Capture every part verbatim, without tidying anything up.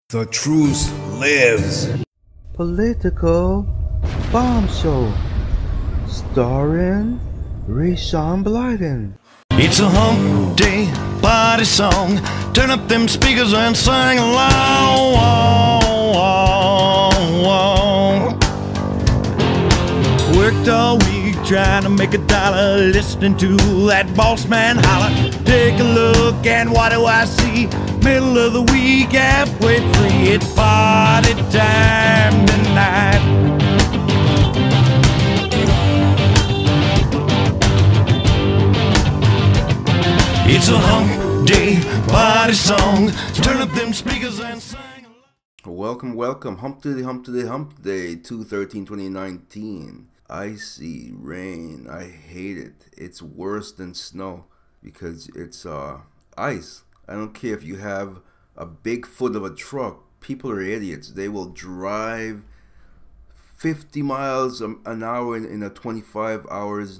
The truth lives. Political Bomb Show, starring Rayshawn Blyden. It's a hump day party song. Turn up them speakers and sing along. Worked all week trying to make a dollar, listening to that boss man holler. Take a look and what do I see? Middle of the week, halfway free. It's party time tonight. It's a hump day party song. Turn up them speakers and sing. Welcome, welcome. Hump to the hump to the hump day, two thirteen twenty nineteen. Icy rain. I hate it. It's worse than snow because it's uh ice. I don't care if you have a big foot of a truck. People are idiots. They will drive fifty miles an hour in, in a twenty-five hours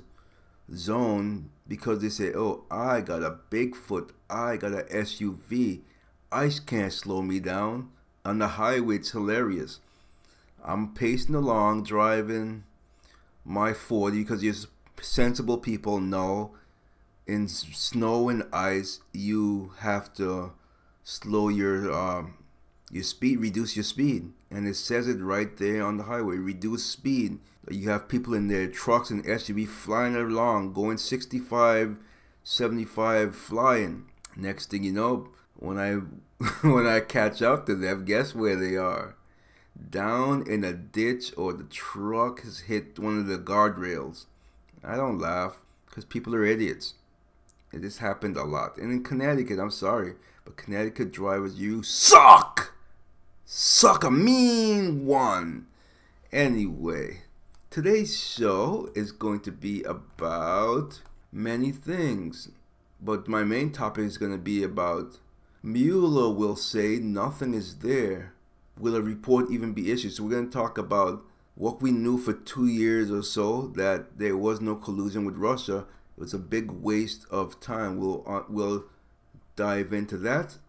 zone because they say, oh, I got a big foot. I got a S U V. Ice can't slow me down. On the highway, it's hilarious. I'm pacing along, driving my forty because you sensible people know in snow and ice you have to slow your um, your speed, reduce your speed, and it says it right there on the highway. Reduce speed. You have people in their trucks and S U V flying along, going sixty-five, seventy-five, flying. Next thing you know, when I when I catch up to them, guess where they are? Down in a ditch, or the truck has hit one of the guardrails. I don't laugh because people are idiots. It just happened a lot. And in Connecticut, I'm sorry, but Connecticut drivers, you suck! Suck a mean one! Anyway, today's show is going to be about many things. But my main topic is going to be about Mueller will say nothing is there. Will a report even be issued? So we're going to talk about what we knew for two years or so, that there was no collusion with Russia. It was a big waste of time. We'll uh, we'll dive into that.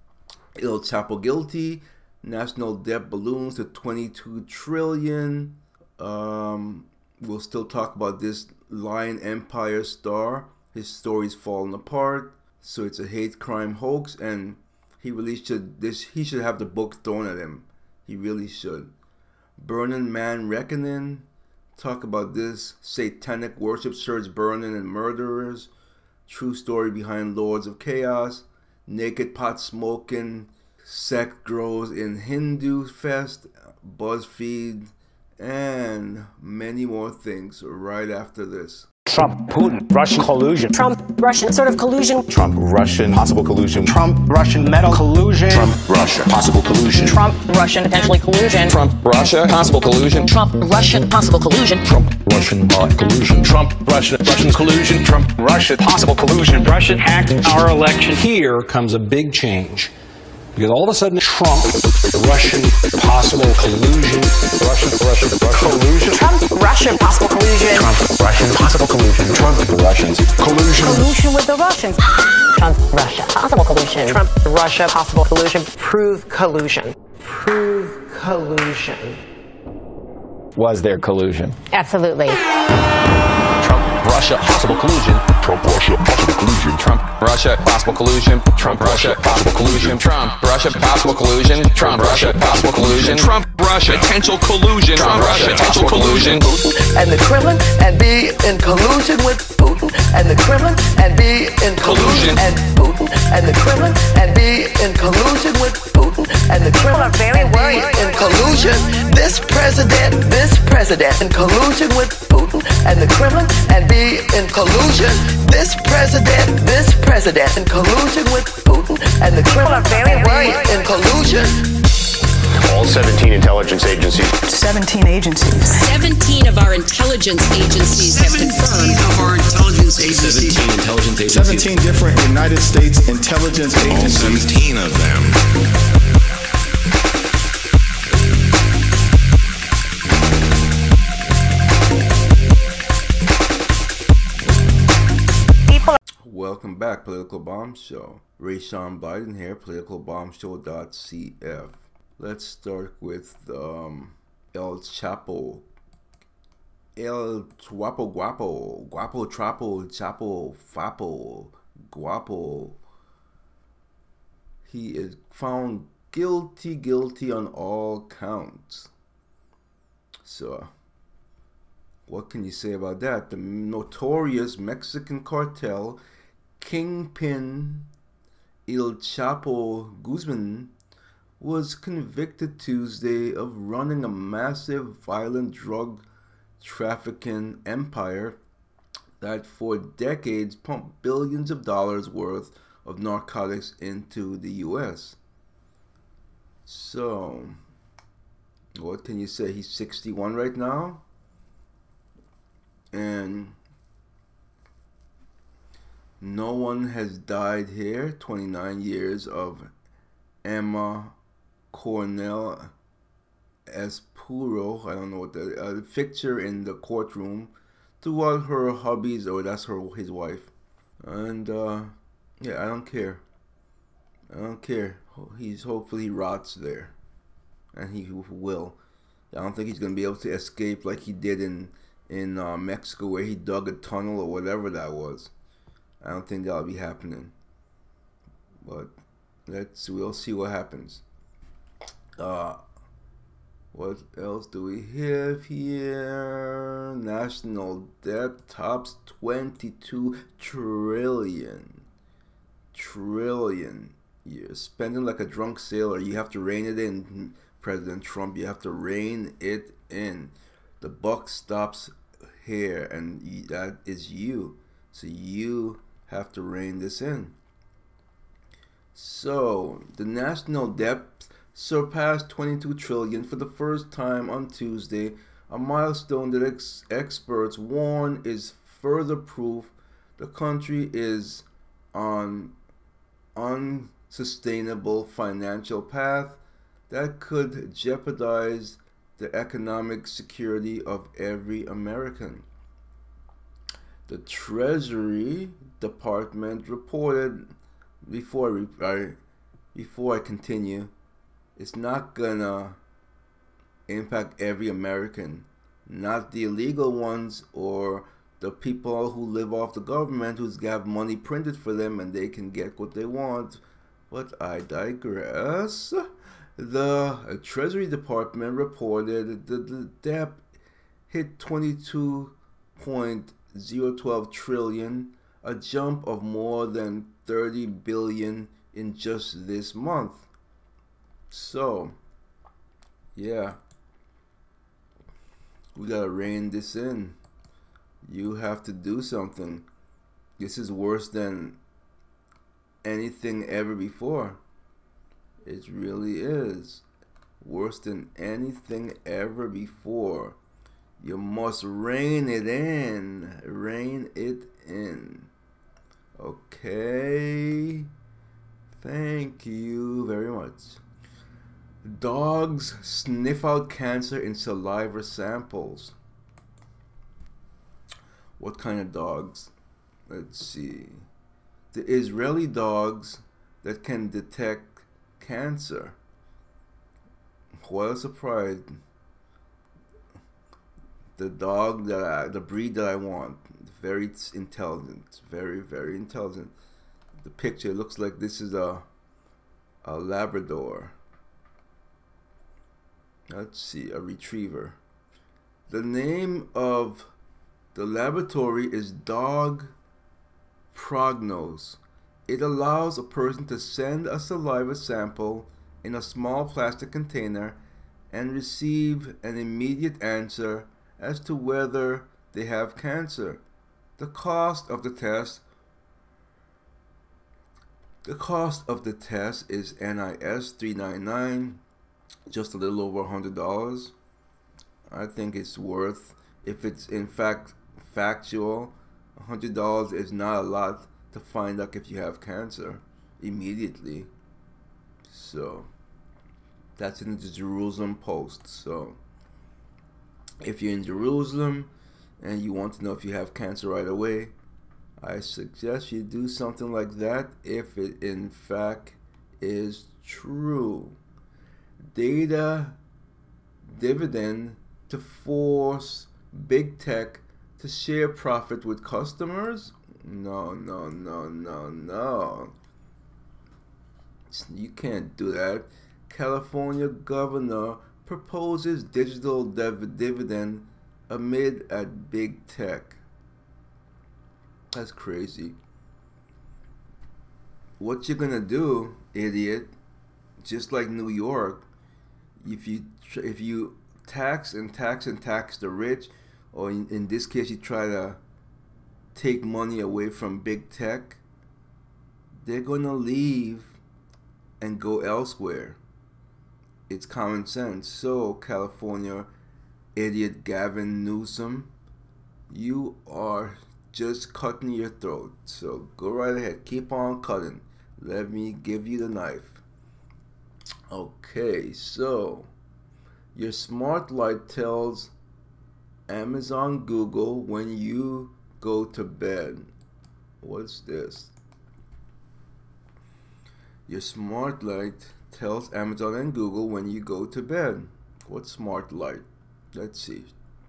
El Chapo guilty. National debt balloons to twenty-two trillion. Um, we'll still talk about this Lion Empire star. His story's falling apart. So it's a hate crime hoax, and he really should this he should have the book thrown at him. He really should. Burning Man Reckoning. Talk about this. Satanic worship surge burning and murderers. True story behind Lords of Chaos. Naked pot smoking. Sect grows in Hindu Fest. BuzzFeed. And many more things right after this. Trump, Putin, Russian collusion. Trump, Russian sort of collusion. Trump, Russian, possible collusion. Trump, Russian metal collusion. Trump, Russia, possible collusion. Trump, Russian, potentially collusion. Trump, Russia, possible collusion. Trump, Russian, possible collusion. Trump, Russian bot collusion. Trump, Russia, Russian collusion. Trump, Russia, possible collusion. Russia hacked our election. Here comes a big change. Because all of a sudden, Trump, Russian, possible collusion, Russian, Russian, Russian, collusion. Trump, Russian, possible collusion. Trump, Russian, possible collusion. Trump, Russians, collusion. Collusion with the Russians. Trump, Russia, possible collusion. Trump, Russia, possible collusion. Prove collusion. Prove collusion. Was there collusion? Absolutely. Trump, Russia, possible collusion. Trump, Russia, possible collusion. Trump, Russia, possible collusion. Trump, Russia, possible collusion. Trump, Russia, possible collusion. Trump, Russia, possible collusion. Trump, Russia, potential collusion. Trump, Russia, potential collusion. And the Kremlin, and be in collusion with Putin. And the Kremlin, and be in collusion. And Putin, and the Kremlin, and be in collusion with Putin. And the Kremlin, are very worried. in collusion. This president, this president in collusion with Putin. And the Kremlin, and be in collusion. This president, this president in collusion with Putin. And the Kremlin, are very worried. in collusion. All seventeen intelligence agencies. seventeen agencies. seventeen of our intelligence agencies have confirmed. of our intelligence agencies. seventeen intelligence agencies. seventeen different United States intelligence agencies. All seventeen of them. Welcome back, Political Bomb Show. Rayshawn Blyden here, political bomb show dot c f. let's start with um, El Chapo. El Guapo Guapo. Guapo Trapo Chapo Fapo Guapo. He is found guilty, guilty on all counts. So, what can you say about that? The notorious Mexican cartel kingpin El Chapo Guzman was convicted Tuesday of running a massive violent drug trafficking empire that for decades pumped billions of dollars worth of narcotics into the U S. So, what can you say? He's sixty-one right now, and no one has died here. twenty-nine years of Emma Cornell Espuro, I don't know what the uh, picture in the courtroom throughout her hubbies, or that's her his wife, and uh, yeah, I don't care. I don't care. He's hopefully he rots there, and he will. I don't think he's gonna be able to escape like he did in in uh, Mexico, where he dug a tunnel or whatever that was. I don't think that'll be happening. But let's we'll see what happens. Uh, what else do we have here? National debt tops twenty-two trillion. Trillion. You're spending like a drunk sailor. You have to rein it in, President Trump. You have to rein it in. The buck stops here, and that is you. So you have to rein this in. So the national debt surpassed twenty-two trillion for the first time on Tuesday, a milestone that ex experts warn is further proof the country is on unsustainable financial path that could jeopardize the economic security of every American. The Treasury Department reported before I before I continue, it's not gonna impact every American, not the illegal ones or the people who live off the government who's have money printed for them and they can get what they want. But I digress. The Treasury Department reported that the debt hit twenty-two point zero one two trillion, a jump of more than thirty billion in just this month. So, yeah, we gotta rein this in. You have to do something. This is worse than anything ever before. It really is worse than anything ever before. You must rein it in. Rein it in. Okay. Thank you very much. Dogs sniff out cancer in saliva samples. What kind of dogs? Let's see. The Israeli dogs that can detect cancer. What a surprise. The dog that I, the breed that I want. Very intelligent. Very, very intelligent. The picture looks like this is a, a Labrador. Let's see, a retriever. The name of the laboratory is Dog Prognos. It allows a person to send a saliva sample in a small plastic container and receive an immediate answer as to whether they have cancer. The cost of the test The cost of the test is N I S three ninety-nine, just a little over one hundred dollars. I think it's worth, if it's in fact factual, one hundred dollars is not a lot to find out if you have cancer immediately. So that's in the Jerusalem Post. So if you're in Jerusalem and you want to know if you have cancer right away, I suggest you do something like that if it in fact is true. data dividend to force big tech to share profit with customers? No, no, no, no, no. You can't do that. California governor proposes digital div- dividend amid at big tech. That's crazy. What you're gonna do, idiot? Just like New York, if you tr- if you tax and tax and tax the rich, or in, in this case you try to take money away from big tech, they're gonna leave and go elsewhere. It's common sense. So, California idiot Gavin Newsom, you are just cutting your throat. So go right ahead, keep on cutting. Let me give you the knife. Okay, so your smart light tells Amazon, Google when you go to bed. What's this? Your smart light tells Amazon and Google when you go to bed. What smart light? Let's see.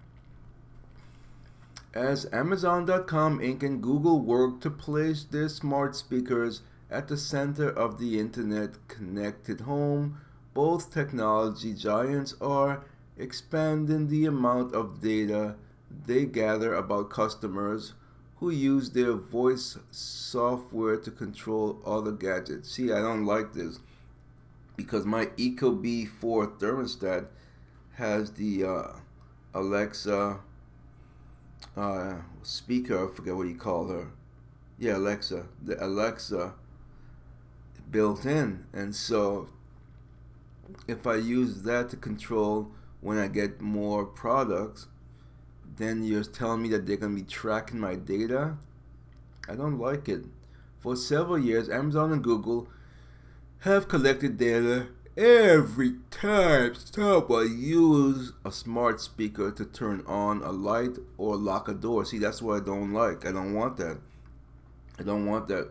As Amazon dot com Incorporated and Google work to place their smart speakers at the center of the internet connected home, both technology giants are expanding the amount of data they gather about customers who use their voice software to control other gadgets. See, I don't like this because my Ecobee four thermostat has the uh, Alexa uh, speaker. I forget what you call her. Yeah, Alexa. The Alexa built in, and so if I use that to control when I get more products, then you're telling me that they're going to be tracking my data? I don't like it. For several years, Amazon and Google have collected data every time someone uses a smart speaker to turn on a light or lock a door. See, that's what I don't like. I don't want that. I don't want that.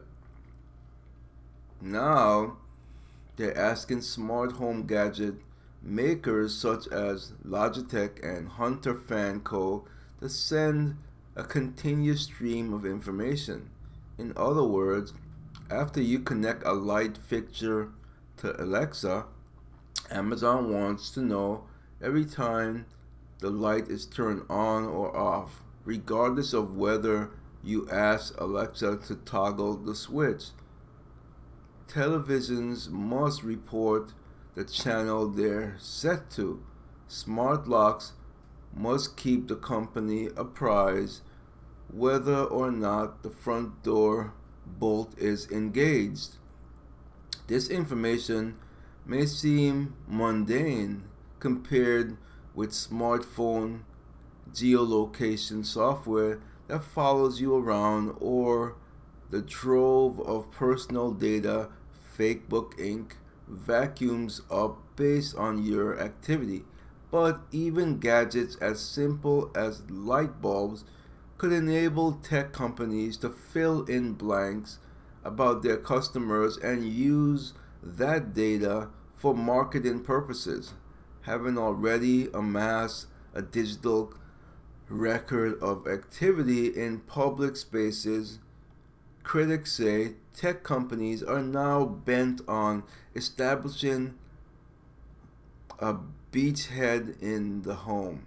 Now, they're asking smart home gadget makers such as Logitech and Hunter Fan Co. to send a continuous stream of information. In other words, after you connect a light fixture to Alexa, Amazon wants to know every time the light is turned on or off, regardless of whether you ask Alexa to toggle the switch. Televisions must report the channel they're set to. Smart locks must keep the company apprised whether or not the front door bolt is engaged. This information may seem mundane compared with smartphone geolocation software that follows you around, or the trove of personal data Facebook Incorporated vacuums up based on your activity. But even gadgets as simple as light bulbs could enable tech companies to fill in blanks about their customers and use that data for marketing purposes. Having already amassed a digital record of activity in public spaces, critics say tech companies are now bent on establishing a beachhead in the home.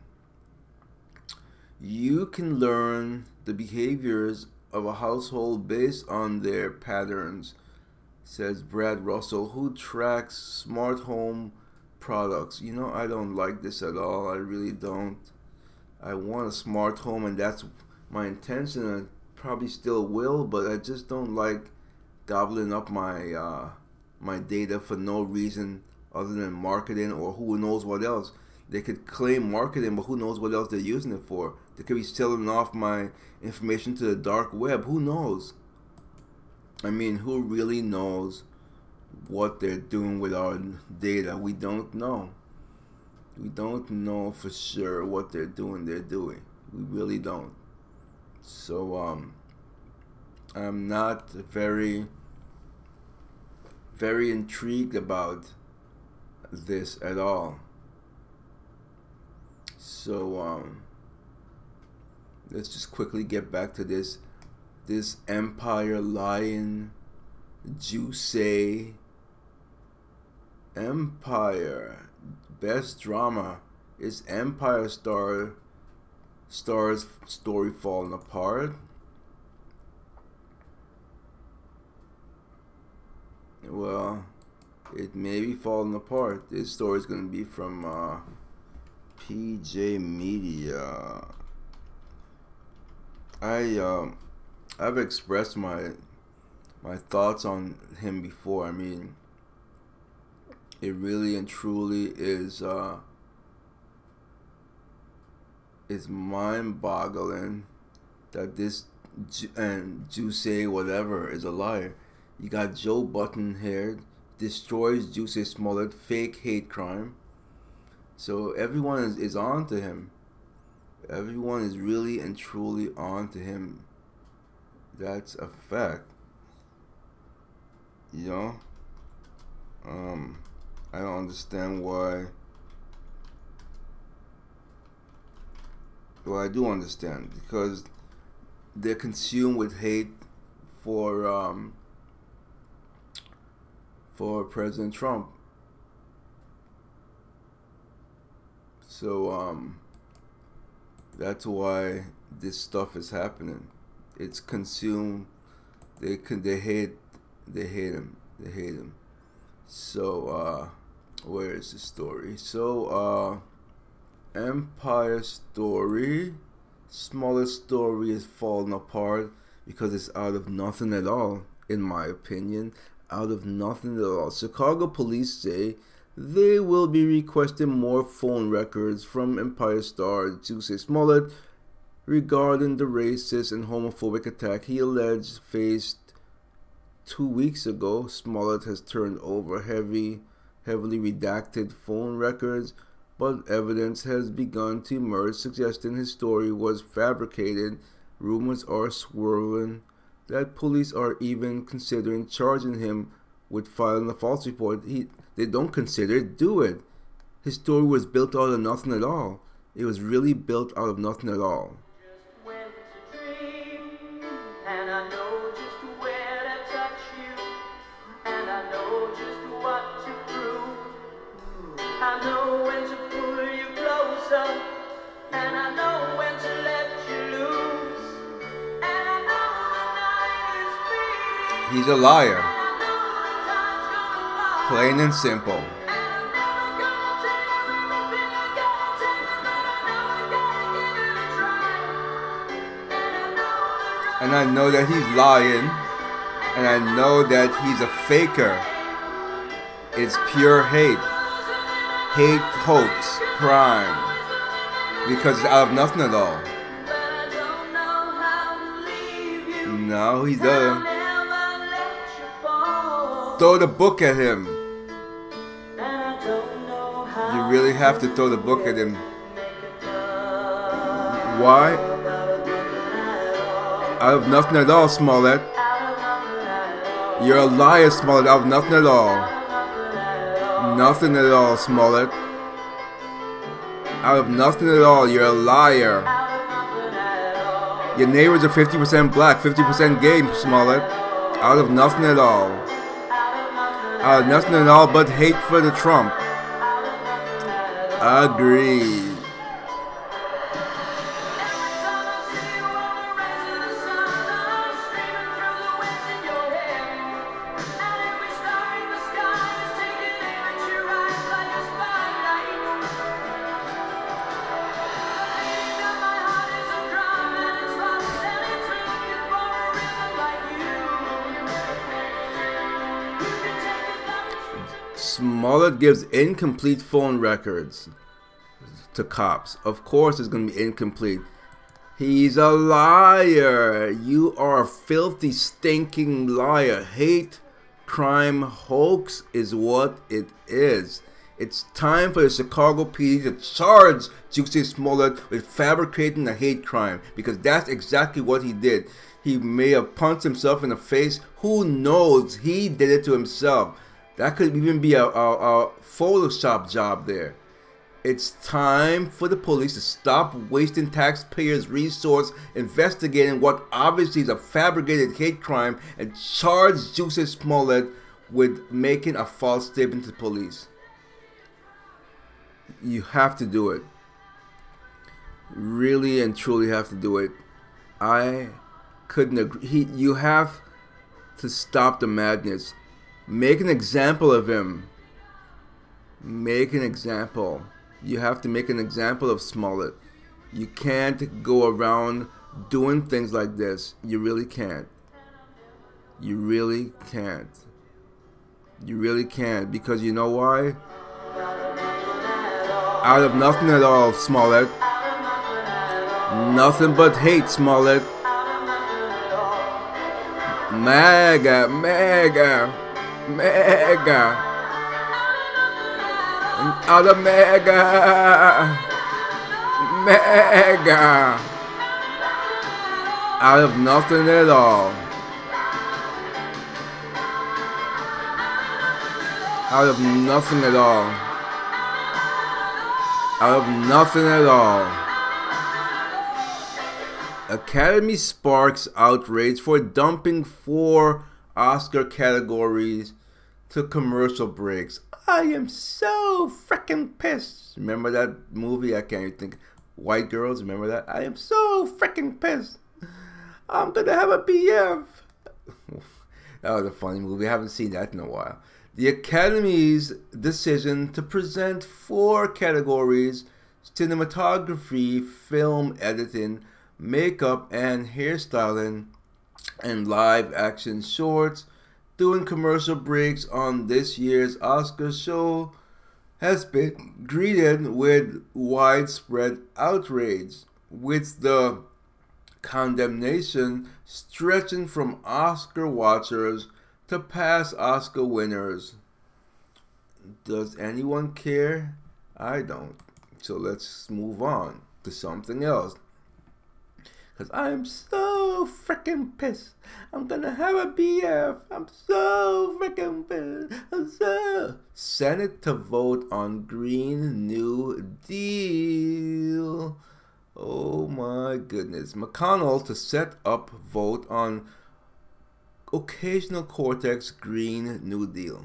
You can learn the behaviors of a household based on their patterns, says Brad Russell, who tracks smart home products. You know, I don't like this at all. I really don't. I want a smart home, and that's my intention, and probably still will, but I just don't like gobbling up my uh, my data for no reason other than marketing, or who knows what else. They could claim marketing, but who knows what else they're using it for. They could be selling off my information to the dark web. Who knows? I mean, who really knows what they're doing with our data? We don't know. We don't know for sure what they're doing. They're doing. We really don't. So, um, I'm not very, very intrigued about this at all. So um, let's just quickly get back to this this Empire Lion Juicy Empire. Best drama is Empire Star Star's story falling apart. Well, it may be falling apart. This story is going to be from uh, P J Media. I um, I've expressed my my thoughts on him before. I mean, it really and truly is uh, is mind-boggling that this Ju and Juicy whatever is a liar. You got Joe Button here, destroys Juicy Smollett, fake hate crime. So everyone is, is on to him. Everyone is really and truly on to him. That's a fact. You know? Um, I don't understand why. Well, I do understand, because they're consumed with hate for um, for President Trump. So um, that's why this stuff is happening. It's consumed. They can. They hate. They hate him. They hate him. So uh, where is the story? So uh, Empire Story. Smallest story is falling apart because it's out of nothing at all, in my opinion. Out of nothing at all. Chicago police say they will be requesting more phone records from Empire star Juicy Smollett regarding the racist and homophobic attack he alleged faced two weeks ago. Smollett has turned over heavy, heavily redacted phone records, but evidence has begun to emerge suggesting his story was fabricated. Rumors are swirling that police are even considering charging him with filing a false report. He, they don't consider it, do it. His story was built out of nothing at all. It was really built out of nothing at all. I know when to pull you closer, and I know when to let you loose, and I know the night is free. He's a liar. Plain and simple. And I know that he's lying, and I know that he's a faker. It's pure hate. Hate, hoax, crime, because it's out of nothing at all. No, he doesn't. Throw the book at him. You really have to throw the book at him. Why? Out of nothing at all, Smollett. You're a liar, Smollett, out of nothing at all. Nothing at all, Smollett. Out of nothing at all, you're a liar. Your neighbors are fifty percent black, fifty percent gay, Smollett. Out of nothing at all. Out of nothing at all but hate for the Trump. Agreed. Smollett gives incomplete phone records to cops. Of course it's going to be incomplete. He's a liar. You are a filthy, stinking liar. Hate, crime, hoax is what it is. It's time for the Chicago P D to charge Juicy Smollett with fabricating a hate crime, because that's exactly what he did. He may have punched himself in the face. Who knows? He did it to himself. That could even be a, a, a Photoshop job there. It's time for the police to stop wasting taxpayers' resources investigating what obviously is a fabricated hate crime and charge Jussie Smollett with making a false statement to the police. You have to do it. Really and truly have to do it. I couldn't agree. He, you have to stop the madness. Make an example of him. Make an example. You have to make an example of Smollett. You can't go around doing things like this. You really can't. You really can't. You really can't. Because you know why? Out of nothing at all, Smollett. Nothing but hate, Smollett. MAGA, MAGA, MAGA. Out of MAGA, MAGA. Out of nothing at all. Out of nothing at all. Out of nothing at all. Academy sparks outrage for dumping four Oscar categories to commercial breaks. I am so freaking pissed. Remember that movie? I can't even think. White Girls, remember that? I am so freaking pissed. I'm gonna have a B F. That was a funny movie. I haven't seen that in a while. The Academy's decision to present four categories: cinematography, film editing, makeup and hairstyling, and live action shorts, doing commercial breaks on this year's Oscar show, has been greeted with widespread outrage, with the condemnation stretching from Oscar watchers to past Oscar winners. Does anyone care? I don't. So let's move on to something else. Because I'm so freaking pissed. I'm gonna have a B F. I'm so freaking pissed. I'm so... Senate to vote on Green New Deal. Oh my goodness. McConnell to set up vote on Occasional Cortex Green New Deal.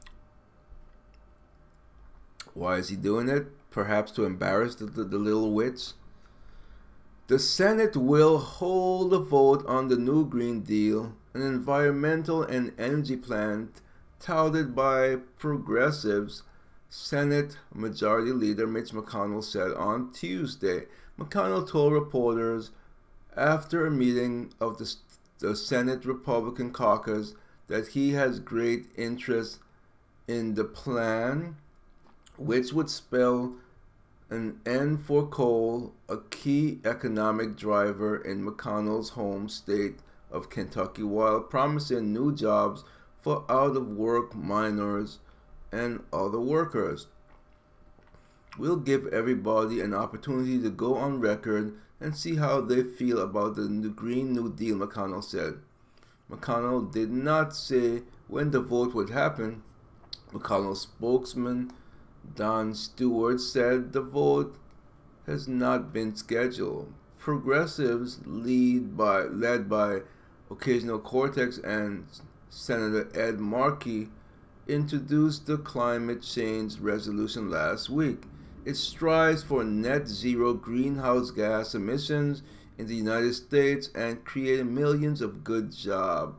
Why is he doing it? Perhaps to embarrass the, the, the little witch? The Senate will hold a vote on the new Green Deal, an environmental and energy plan touted by progressives, Senate Majority Leader Mitch McConnell said on Tuesday. McConnell told reporters after a meeting of the, the Senate Republican caucus that he has great interest in the plan, which would spell an end for coal, a key economic driver in McConnell's home state of Kentucky, while promising new jobs for out-of-work miners and other workers. We'll give everybody an opportunity to go on record and see how they feel about the new Green New Deal, McConnell said. McConnell did not say when the vote would happen. McConnell's spokesman Don Stewart said the vote has not been scheduled. Progressives lead by, led by Occasional Cortex and Senator Ed Markey introduced the climate change resolution last week. It strives for net zero greenhouse gas emissions in the United States and create millions of good jobs.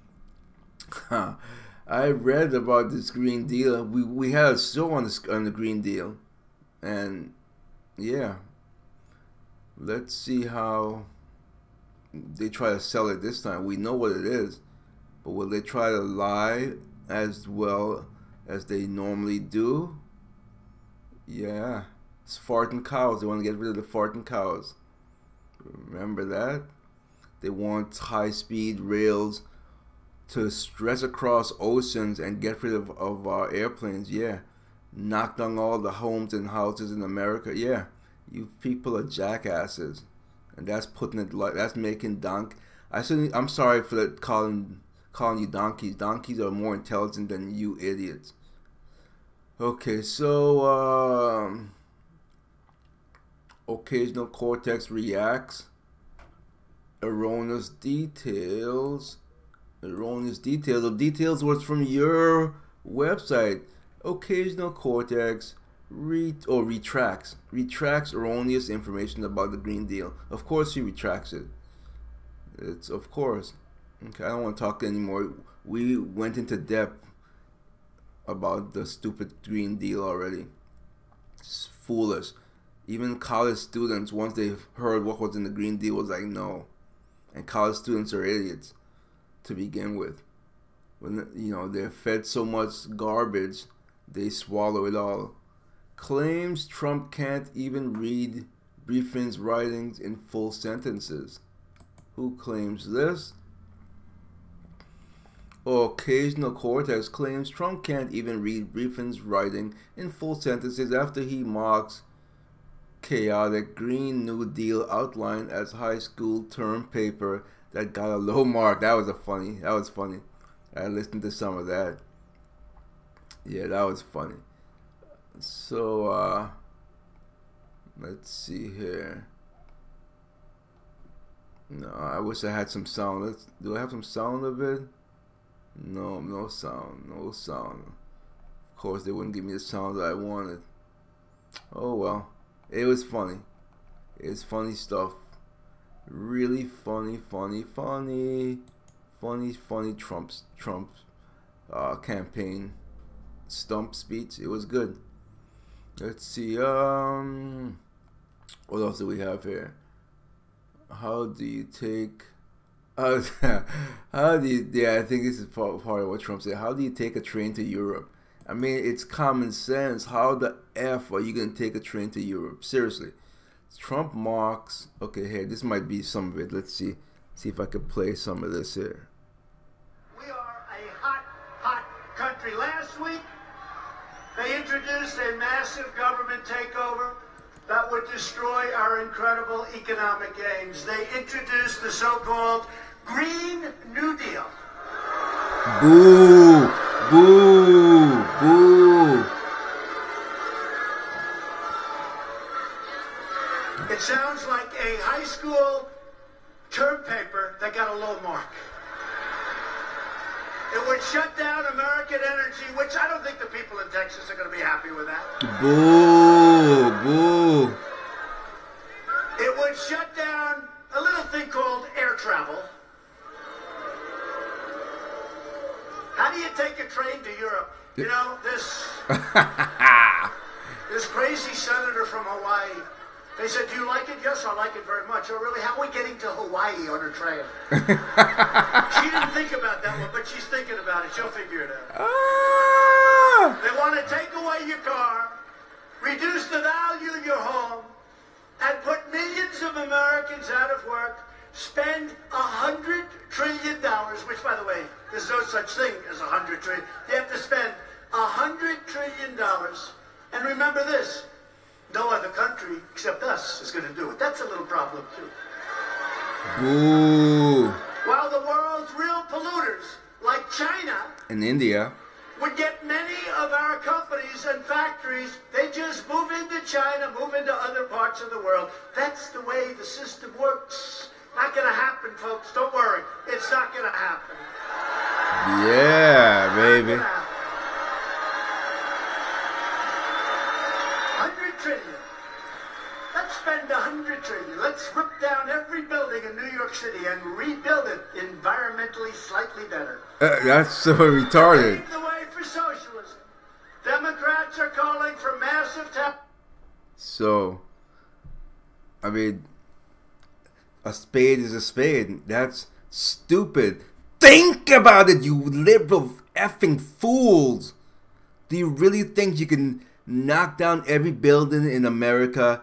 I read about this Green Deal. We we had a show on the on the Green Deal, and yeah, let's see how they try to sell it this time. We know what it is, but will they try to lie as well as they normally do? Yeah, it's farting cows. They want to get rid of the farting cows. Remember that? They want high-speed rails to stretch across oceans and get rid of, of our airplanes. Yeah, knock down all the homes and houses in America. Yeah, you people are jackasses, and that's putting it like that's making Don. I shouldn't. I'm sorry for that, calling calling you donkeys. Donkeys are more intelligent than you idiots. Okay, so um, occasional cortex reacts. Erroneous details. Erroneous details. The details was from your website. Occasional cortex re or retracts. Retracts erroneous information about the Green Deal. Of course he retracts it. It's of course. Okay, I don't want to talk anymore. We went into depth about the stupid Green Deal already. It's foolish. Even college students, once they heard what was in the Green Deal, was like, no. And college students are idiots to begin with. When, you know, they're fed so much garbage, they swallow it all. Claims Trump can't even read Briefin's writings in full sentences. Who claims this? Occasional Cortex claims Trump can't even read Briefin's writing in full sentences after he mocks chaotic Green New Deal outline as high school term paper that got a low mark. That was a funny. That was funny. I listened to some of that. Yeah, that was funny. So, uh, let's see here. No, I wish I had some sound. Let's, do I have some sound of it? No, no sound. No sound. Of course, they wouldn't give me the sound that I wanted. Oh, well. It was funny. It's funny stuff. Really funny, funny, funny. Funny, funny Trump's, Trump's uh, campaign stump speech. It was good. Let's see. Um, what else do we have here? How do you take? Uh, how do you? Yeah, I think this is part, part of what Trump said. How do you take a train to Europe? I mean, it's common sense. How the F are you gonna take a train to Europe? Seriously. Trump mocks. Okay, here. This might be some of it. Let's see. See if I could play some of this here. We are a hot, hot country. Last week, they introduced a massive government takeover that would destroy our incredible economic gains. They introduced the so-called Green New Deal. Boo! Boo! Boo! It sounds like a high school term paper that got a low mark. It would shut down American energy, which I don't think the people in Texas are going to be happy with that. Boo! Boo! It would shut down a little thing called air travel. How do you take a train to Europe? You know, this, this crazy senator from Hawaii, they said, do you like it? Yes, I like it very much. Oh, really? How are we getting to Hawaii on a train? She didn't think about that one, but she's thinking about it. She'll figure it out. Ah! They want to take away your car, reduce the value of your home, and put millions of Americans out of work, spend a hundred trillion dollars, which, by the way, there's no such thing as a hundred trillion. They have to spend a hundred trillion dollars. And remember this. No other country except us is going to do it. That's a little problem, too. Boo! While the world's real polluters, like China, in India, would get many of our companies and factories, they just move into China, move into other parts of the world. That's the way the system works. Not going to happen, folks. Don't worry. It's not going to happen. Yeah, baby. Trillion. Let's spend a hundred trillion. Let's rip down every building in New York City and rebuild it environmentally slightly better. Uh, that's so retarded. Pave the way for socialism. Democrats are calling for massive tax. So, I mean, a spade is a spade. That's stupid. Think about it, you liberal effing fools. Do you really think you can knock down every building in America,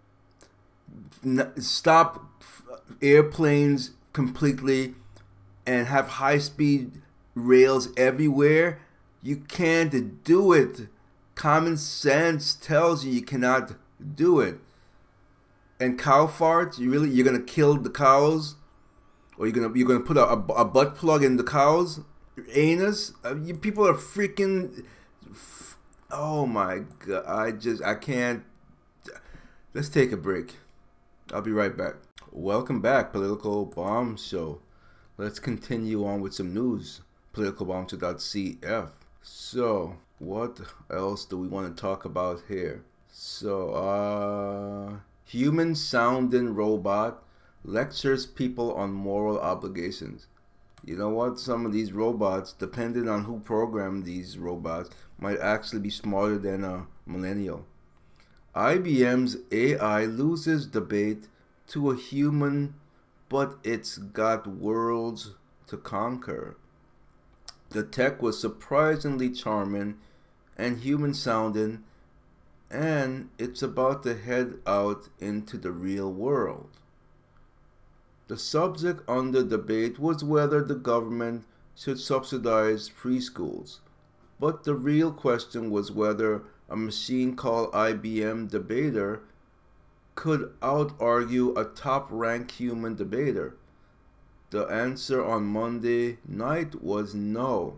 n- stop airplanes completely, and have high-speed rails everywhere? You can't do it. Common sense tells you you cannot do it. And cow farts, you really, you're gonna kill the cows? Or you're gonna you're gonna put a, a, a butt plug in the cow's anus? Uh, you people are freaking. F- oh my god! I just I can't. Let's take a break. I'll be right back. Welcome back, Political Bomb Show. Let's continue on with some news. political bomb show dot c f. So, what else do we want to talk about here? So, uh, human sounding robot lectures people on moral obligations. You know what? Some of these robots, depending on who programmed these robots, might actually be smarter than a millennial. I B M's A I loses debate to a human, but it's got worlds to conquer. The tech was surprisingly charming and human sounding, and it's about to head out into the real world. The subject under debate was whether the government should subsidize preschools, but the real question was whether a machine called I B M Debater could out-argue a top-ranked human debater. The answer on Monday night was no.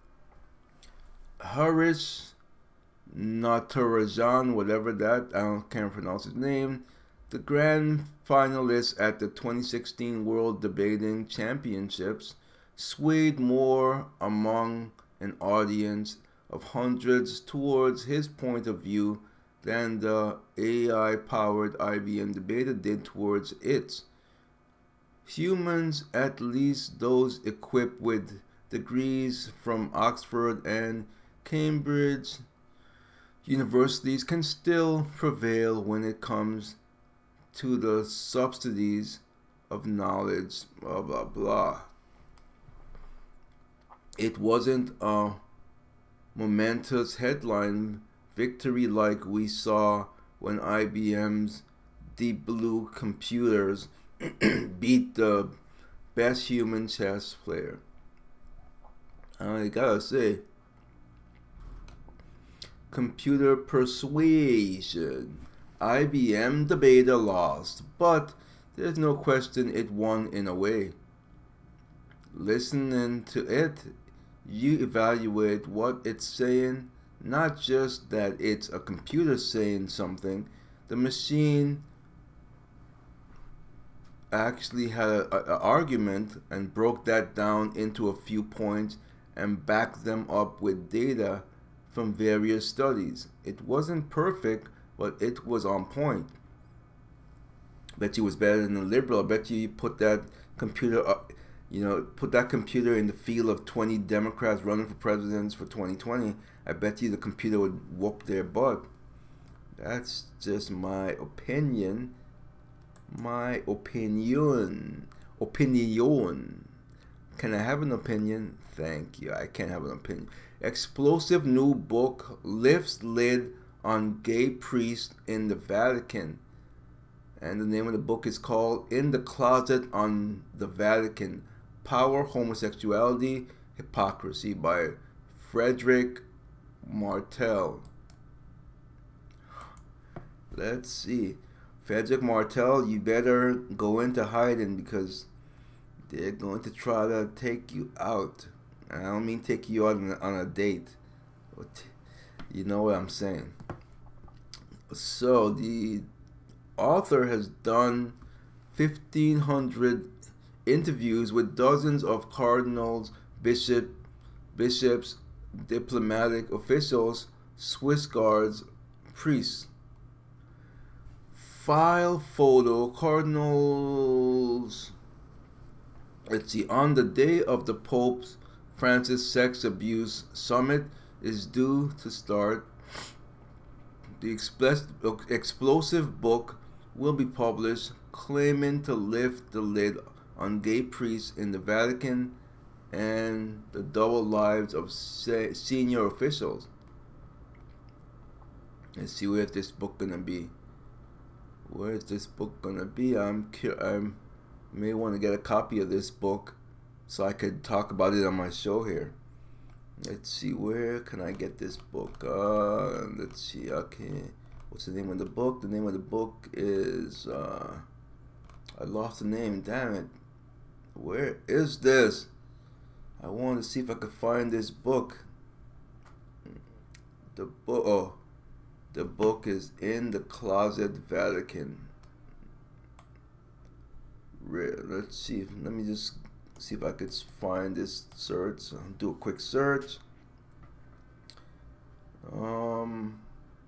Harish Natarajan, whatever that, I don't, can't pronounce his name, the grand finalist at the twenty sixteen World Debating Championships, swayed more among an audience of hundreds towards his point of view than the A I-powered I B M Debater did towards its. Humans, at least those equipped with degrees from Oxford and Cambridge universities, can still prevail when it comes to the subsidies of knowledge, blah, blah, blah. It wasn't a momentous headline victory like we saw when I B M's Deep Blue computers beat the best human chess player. I gotta say, computer persuasion. I B M Debater lost, but there's no question it won in a way. Listening to it, you evaluate what it's saying, not just that it's a computer saying something. The machine actually had an argument and broke that down into a few points and backed them up with data from various studies. It wasn't perfect, but it was on point. Bet you it was better than the liberal. I bet you you put that computer up, you know, put that computer in the field of twenty Democrats running for presidents for twenty twenty. I bet you the computer would whoop their butt. That's just my opinion. My opinion. Opinion. Can I have an opinion? Thank you. I can't have an opinion. Explosive new book lifts lid on gay priest in the Vatican. And the name of the book is called In the Closet on the Vatican: Power, Homosexuality, Hypocrisy by Frederick Martel. Let's see. Frederick Martel, you better go into hiding because they're going to try to take you out. I don't mean take you out on a, on a date. But you know what I'm saying. So the author has done fifteen hundred interviews with dozens of cardinals, bishop, bishops, diplomatic officials, Swiss guards, priests. File photo, cardinals. Let's see. On the day of the Pope's Francis Sex Abuse Summit is due to start, the explosive book will be published, claiming to lift the lid on gay priests in the Vatican and the double lives of se- senior officials. Let's see where this book gonna be. Where is this book gonna be? I'm I may want to get a copy of this book so I could talk about it on my show here. Let's see, where can I get this book? Uh, let's see. Okay, what's the name of the book? The name of the book is uh, I lost the name. Damn it! Where is this? I want to see if I could find this book. The book. Oh, the book is in the closet, Vatican. Let's see. Let me just see if I could find this search. I'll do a quick search. Um.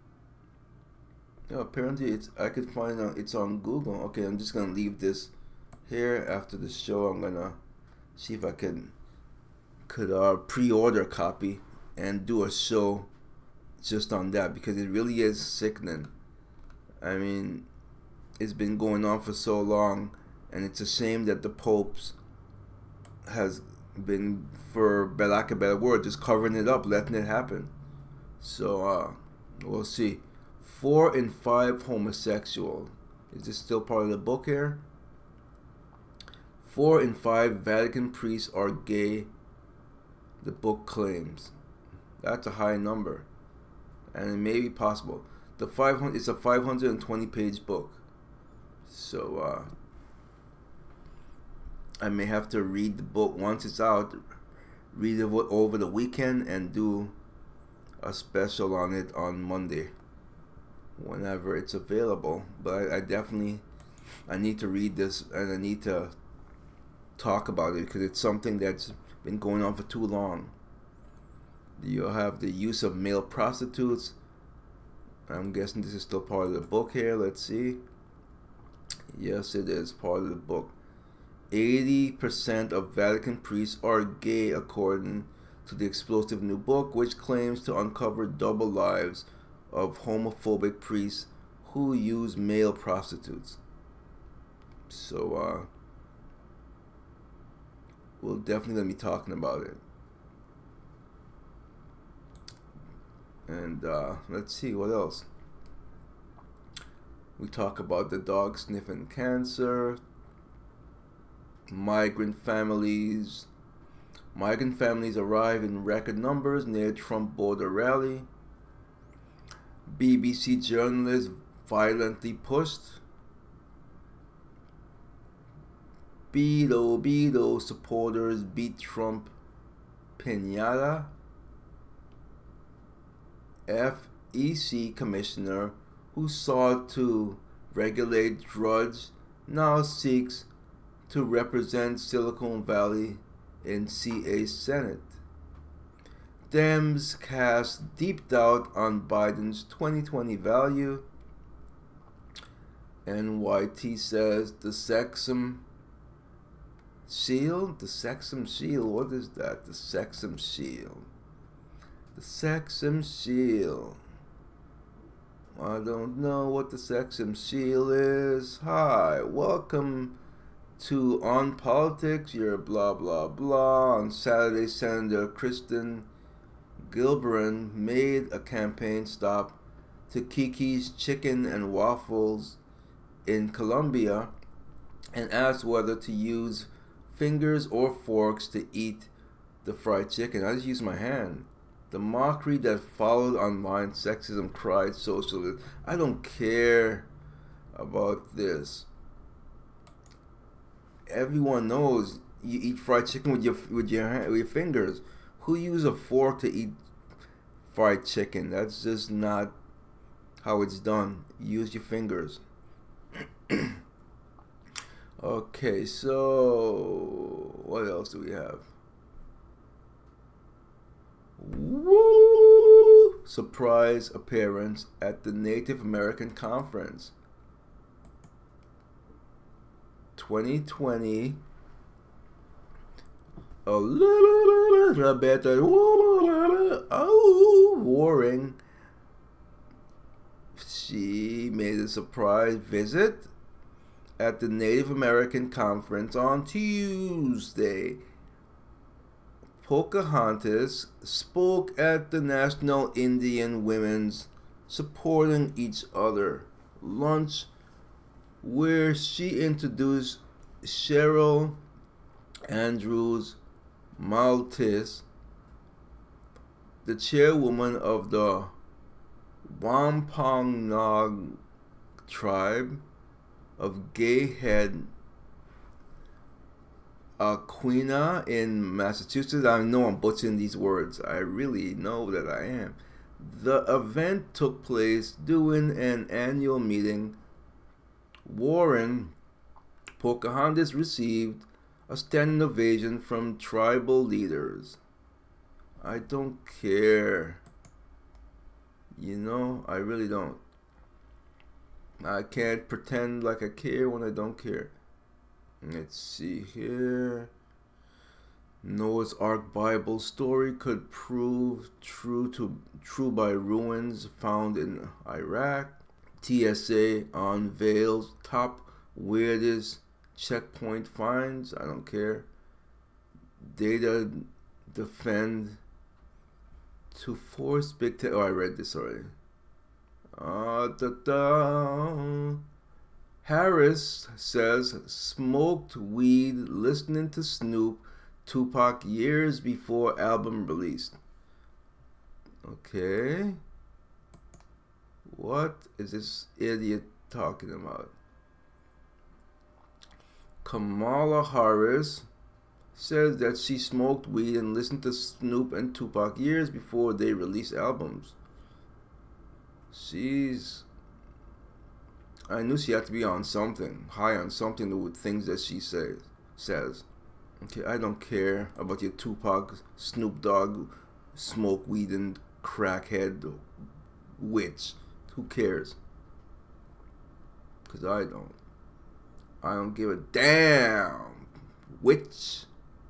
Yeah, apparently it's. I could find out it's on Google. Okay, I'm just gonna leave this here. After the show, I'm gonna see if I can could uh, pre-order a copy and do a show just on that, because it really is sickening. I mean, it's been going on for so long, and it's a shame that the Pope's has been, for lack of a better word, just covering it up, letting it happen. So uh, we'll see. Four in five homosexual. Is this still part of the book here? Four in five Vatican priests are gay, the book claims. That's a high number, and it may be possible. The five hundred. It's a five hundred twenty page book, so uh, I may have to read the book once it's out, read it over the weekend, and do a special on it on Monday, whenever it's available. But I, I definitely, I need to read this, and I need to talk about it, because it's something that's been going on for too long. You'll have the use of male prostitutes. I'm guessing this is still part of the book here. Let's see. Yes, it is part of the book. eighty percent of Vatican priests are gay, according to the explosive new book, which claims to uncover double lives of homophobic priests who use male prostitutes. So, uh, we'll definitely be talking about it. And uh, let's see what else. We talk about the dog sniffing cancer, migrant families. Migrant families arrive in record numbers near Trump border rally. B B C journalist violently pushed. Beto Beto supporters beat Trump Pinata. F E C commissioner who sought to regulate drugs now seeks to represent Silicon Valley in C A Senate. Dems cast deep doubt on Biden's twenty twenty value. N Y T says the Sexum Shield? The Sexum Shield? What is that? The Sexum Shield. The Sexum Shield. I don't know what the Sexum Shield is. Hi, welcome to On Politics, your blah blah blah. On Saturday, Senator Kristen Gillibrand made a campaign stop to Kiki's Chicken and Waffles in Colombia and asked whether to use fingers or forks to eat the fried chicken. I just use my hand. The mockery that followed online sexism cried socialist. I don't care about this. Everyone knows you eat fried chicken with your with your hand, with your fingers. Who uses a fork to eat fried chicken? That's just not how it's done. Use your fingers. Okay, so what else do we have? Woo! Surprise appearance at the Native American Conference twenty twenty. A little bit of oh, warring. She made a surprise visit at the Native American Conference on Tuesday. Pocahontas spoke at the National Indian Women's Supporting Each Other lunch, where she introduced Cheryl Andrews Maltis, the chairwoman of the Wampanoag tribe of Gay Head Aquina in Massachusetts. I know I'm butchering these words. I really know that I am. The event took place during an annual meeting. Warren Pocahontas received a standing ovation from tribal leaders. I don't care. You know, I really don't. I can't pretend like I care when I don't care. Let's see here. Noah's Ark Bible story could prove true to true by ruins found in Iraq. T S A unveils top weirdest checkpoint finds. I don't care. Data defend to force big tech. Oh, I read this already. Uh, da, da. Harris says smoked weed listening to Snoop Tupac years before album released. Okay. What is this idiot talking about? Kamala Harris says that she smoked weed and listened to Snoop and Tupac years before they released albums. She's... I knew she had to be on something, high on something with things that she says. says. Okay, I don't care about your Tupac, Snoop Dogg, smoke weed and crackhead witch. Who cares? Because I don't. I don't give a damn. Witch.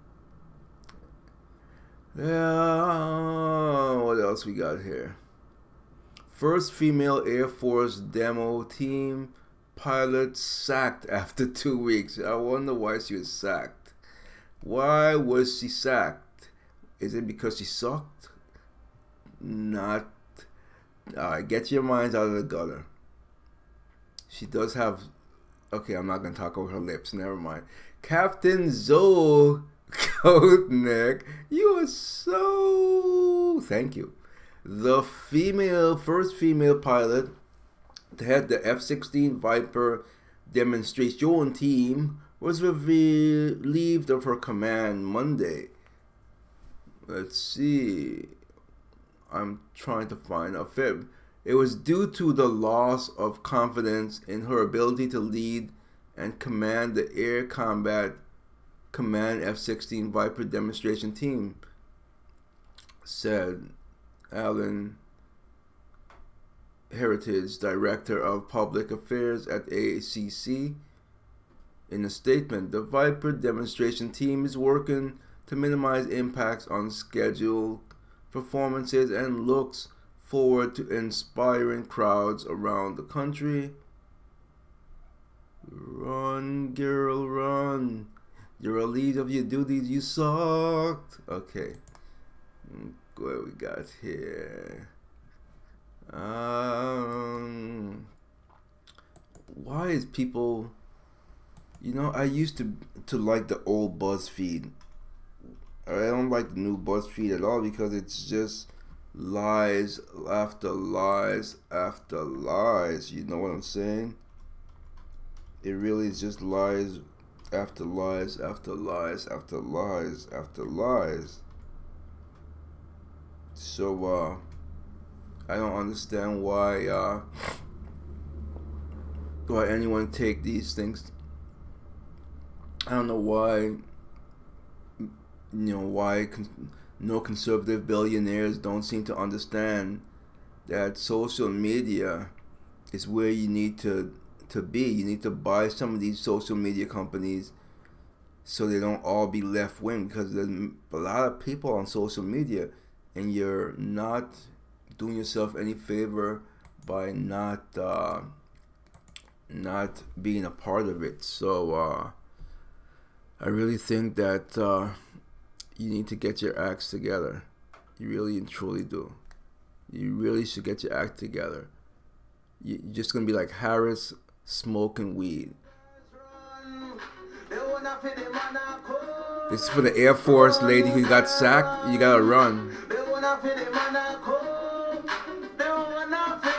Yeah, what else we got here? First female Air Force demo team pilot sacked after two weeks. I wonder why she was sacked. Why was she sacked? Is it because she sucked? Not. Alright, get your minds out of the gutter. She does have... Okay, I'm not going to talk over her lips. Never mind. Captain Zoe Koenig, you are so... Thank you. The female, first female pilot to head the F sixteen Viper demonstration team was relieved of her command Monday. Let's see. I'm trying to find a fib. It was due to the loss of confidence in her ability to lead and command the Air Combat Command F sixteen Viper demonstration team, said Alan Heritage, Director of Public Affairs at A C C. In a statement, the Viper demonstration team is working to minimize impacts on scheduled performances and looks forward to inspiring crowds around the country. Run, girl, run. You're a lead of your duties, you sucked. Okay. What we got here? Um, why is people... You know, I used to to like the old BuzzFeed. I don't like the new BuzzFeed at all because it's just lies after lies after lies. You know what I'm saying? It really is just lies after lies after lies after lies after lies. So uh, I don't understand why uh, why anyone take these things. I don't know why. You know why con no conservative billionaires don't seem to understand that social media is where you need to to be. You need to buy some of these social media companies so they don't all be left wing, because there's a lot of people on social media and you're not doing yourself any favor by not uh, not being a part of it. So uh, I really think that uh, you need to get your acts together. You really and truly do. You really should get your act together. You're just gonna be like Harris smoking weed. This is for the Air Force lady who got sacked. You gotta run.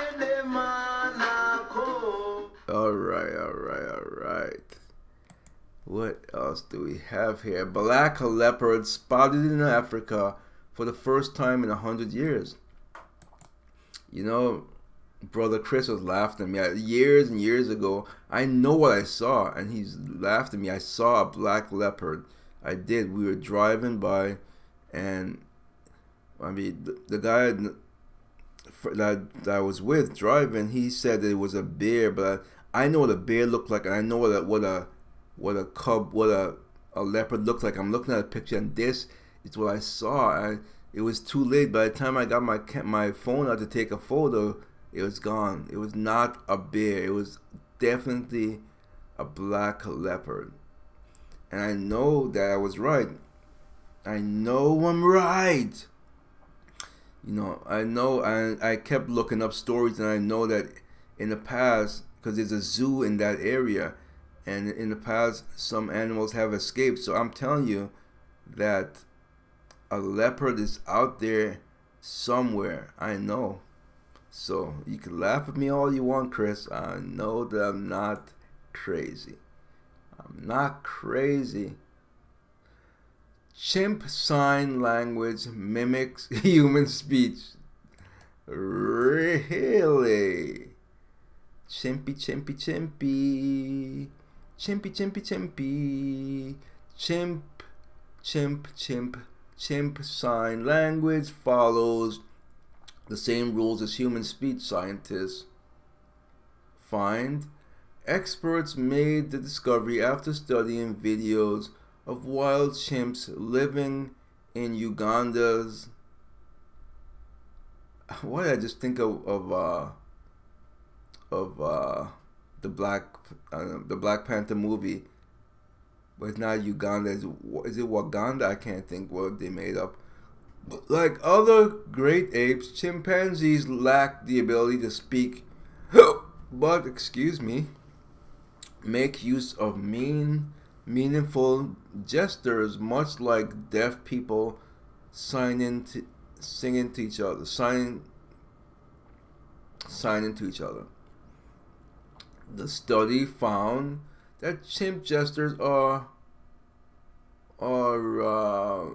Alright, alright, alright. What else do we have here? Black leopard spotted in Africa for the first time in a hundred years. You know, Brother Chris was laughing at me years and years ago. I know what I saw, and he's laughed at me. I saw a black leopard. I did. We were driving by, and I mean, the, the guy that, that I was with driving, he said that it was a bear, but I, I know what a bear looked like, and I know what a what a what a cub, what a, a leopard looked like. I'm looking at a picture, and this is what I saw. I, it was too late. By the time I got my my phone out to take a photo, it was gone. It was not a bear. It was definitely a black leopard. And I know that I was right. I know I'm right. You know, I know, I, I kept looking up stories, and I know that in the past, because there's a zoo in that area, and in the past, some animals have escaped. So I'm telling you that a leopard is out there somewhere. I know. So you can laugh at me all you want, Chris. I know that I'm not crazy. I'm not crazy. Chimp sign language mimics human speech. Really? Chimpy, chimpy, chimpy. Chimpy, chimpy, chimpy. Chimp, chimp, chimp. Chimp sign language follows the same rules as human speech, scientists find. Experts made the discovery after studying videos of wild chimps living in Uganda's. Why did I just think of of uh, of uh, the Black uh, the Black Panther movie? But it's not Uganda. Is it, is it Waganda? I can't think what they made up. Like other great apes, chimpanzees lack the ability to speak, but, excuse me, make use of mean, meaningful gestures, much like deaf people signing to, singing to each other, signing, signing to each other. The study found that chimp gestures are, are, uh,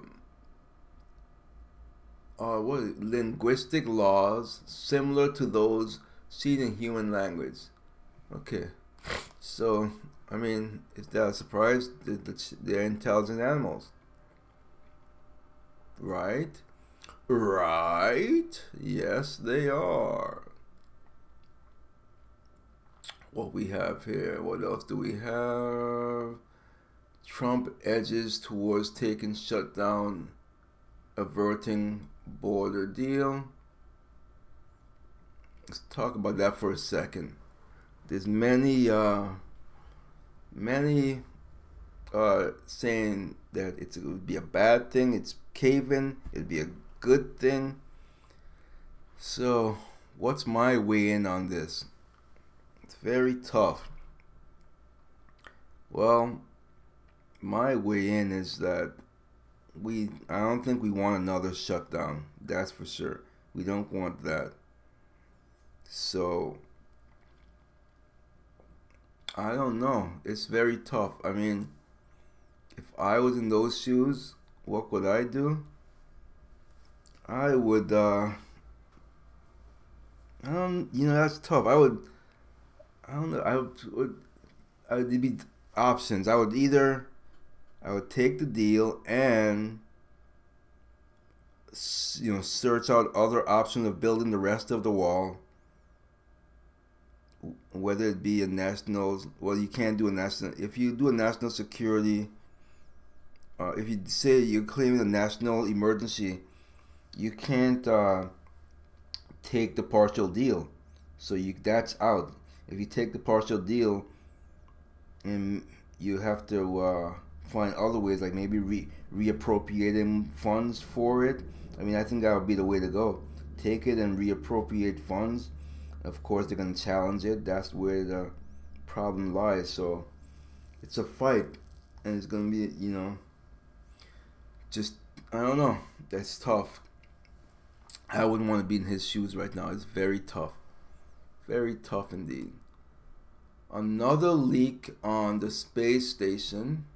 Uh, what is it? linguistic laws similar to those seen in human language. Okay, so I mean, is that a surprise? They're intelligent animals, right? Right? Yes, they are. What we have here? What else do we have? Trump edges towards taking shutdown, averting border deal. Let's talk about that for a second. There's many uh many uh saying that it's, it would be a bad thing, it's caving, it'd be a good thing. So what's my way in on this? It's very tough. Well, my way in is that We, I don't think we want another shutdown. That's for sure. We don't want that. So, I don't know. It's very tough. I mean, if I was in those shoes, what would I do? I would, uh, I don't, you know, that's tough. I would, I don't know. I would, would I would be options. I would either, I would take the deal and, you know, search out other options of building the rest of the wall. Whether it be a national, well, you can't do a national. If you do a national security, uh, if you say you're claiming a national emergency, you can't uh, take the partial deal. So you that's out. If you take the partial deal, and you have to uh, find other ways, like maybe re reappropriating funds for it. I mean, I think that would be the way to go. Take it and reappropriate funds. Of course, they're going to challenge it. That's where the problem lies. So it's a fight, and it's going to be, you know, just, I don't know. That's tough. I wouldn't want to be in his shoes right now. It's very tough. Very tough indeed. Another leak on the space station.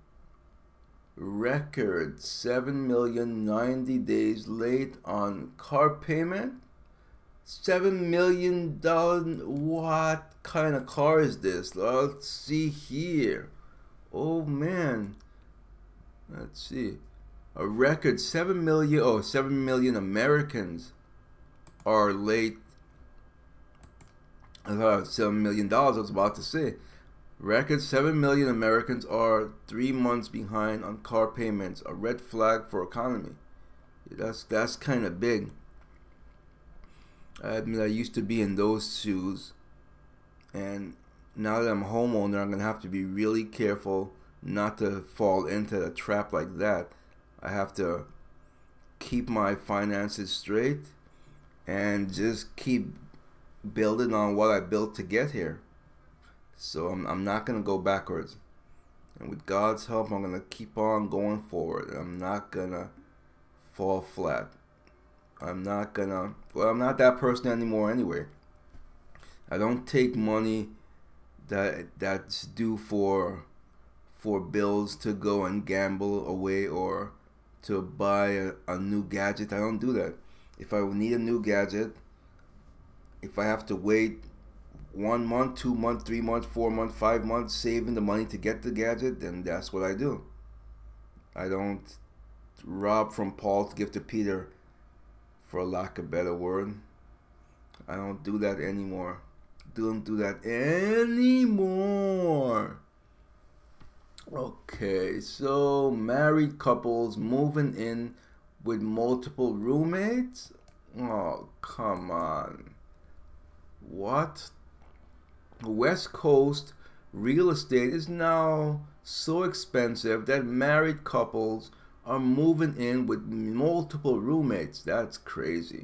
Record seven million ninety days late on car payment. seven million dollars. What kind of car is this? Let's see here. Oh man. Let's see. A record seven million, oh, seven million Americans are late. I thought seven million dollars, I was about to say. Record seven million Americans are three months behind on car payments. A red flag for economy. That's, that's kind of big. I admit I used to be in those shoes. And now that I'm a homeowner, I'm going to have to be really careful not to fall into a trap like that. I have to keep my finances straight and just keep building on what I built to get here. So I'm, I'm not going to go backwards. And with God's help, I'm going to keep on going forward. I'm not going to fall flat. I'm not going to, well, I'm not that person anymore anyway. I don't take money that that's due for for bills to go and gamble away or to buy a, a new gadget. I don't do that. If I need a new gadget, if I have to wait one month, two months, three months, four months, five months, saving the money to get the gadget, then that's what I do. I don't rob from Paul to give to Peter, for lack of a better word. I don't do that anymore. Don't do that anymore. Okay, so married couples moving in with multiple roommates? Oh, come on. What? West Coast real estate is now so expensive that married couples are moving in with multiple roommates. That's crazy.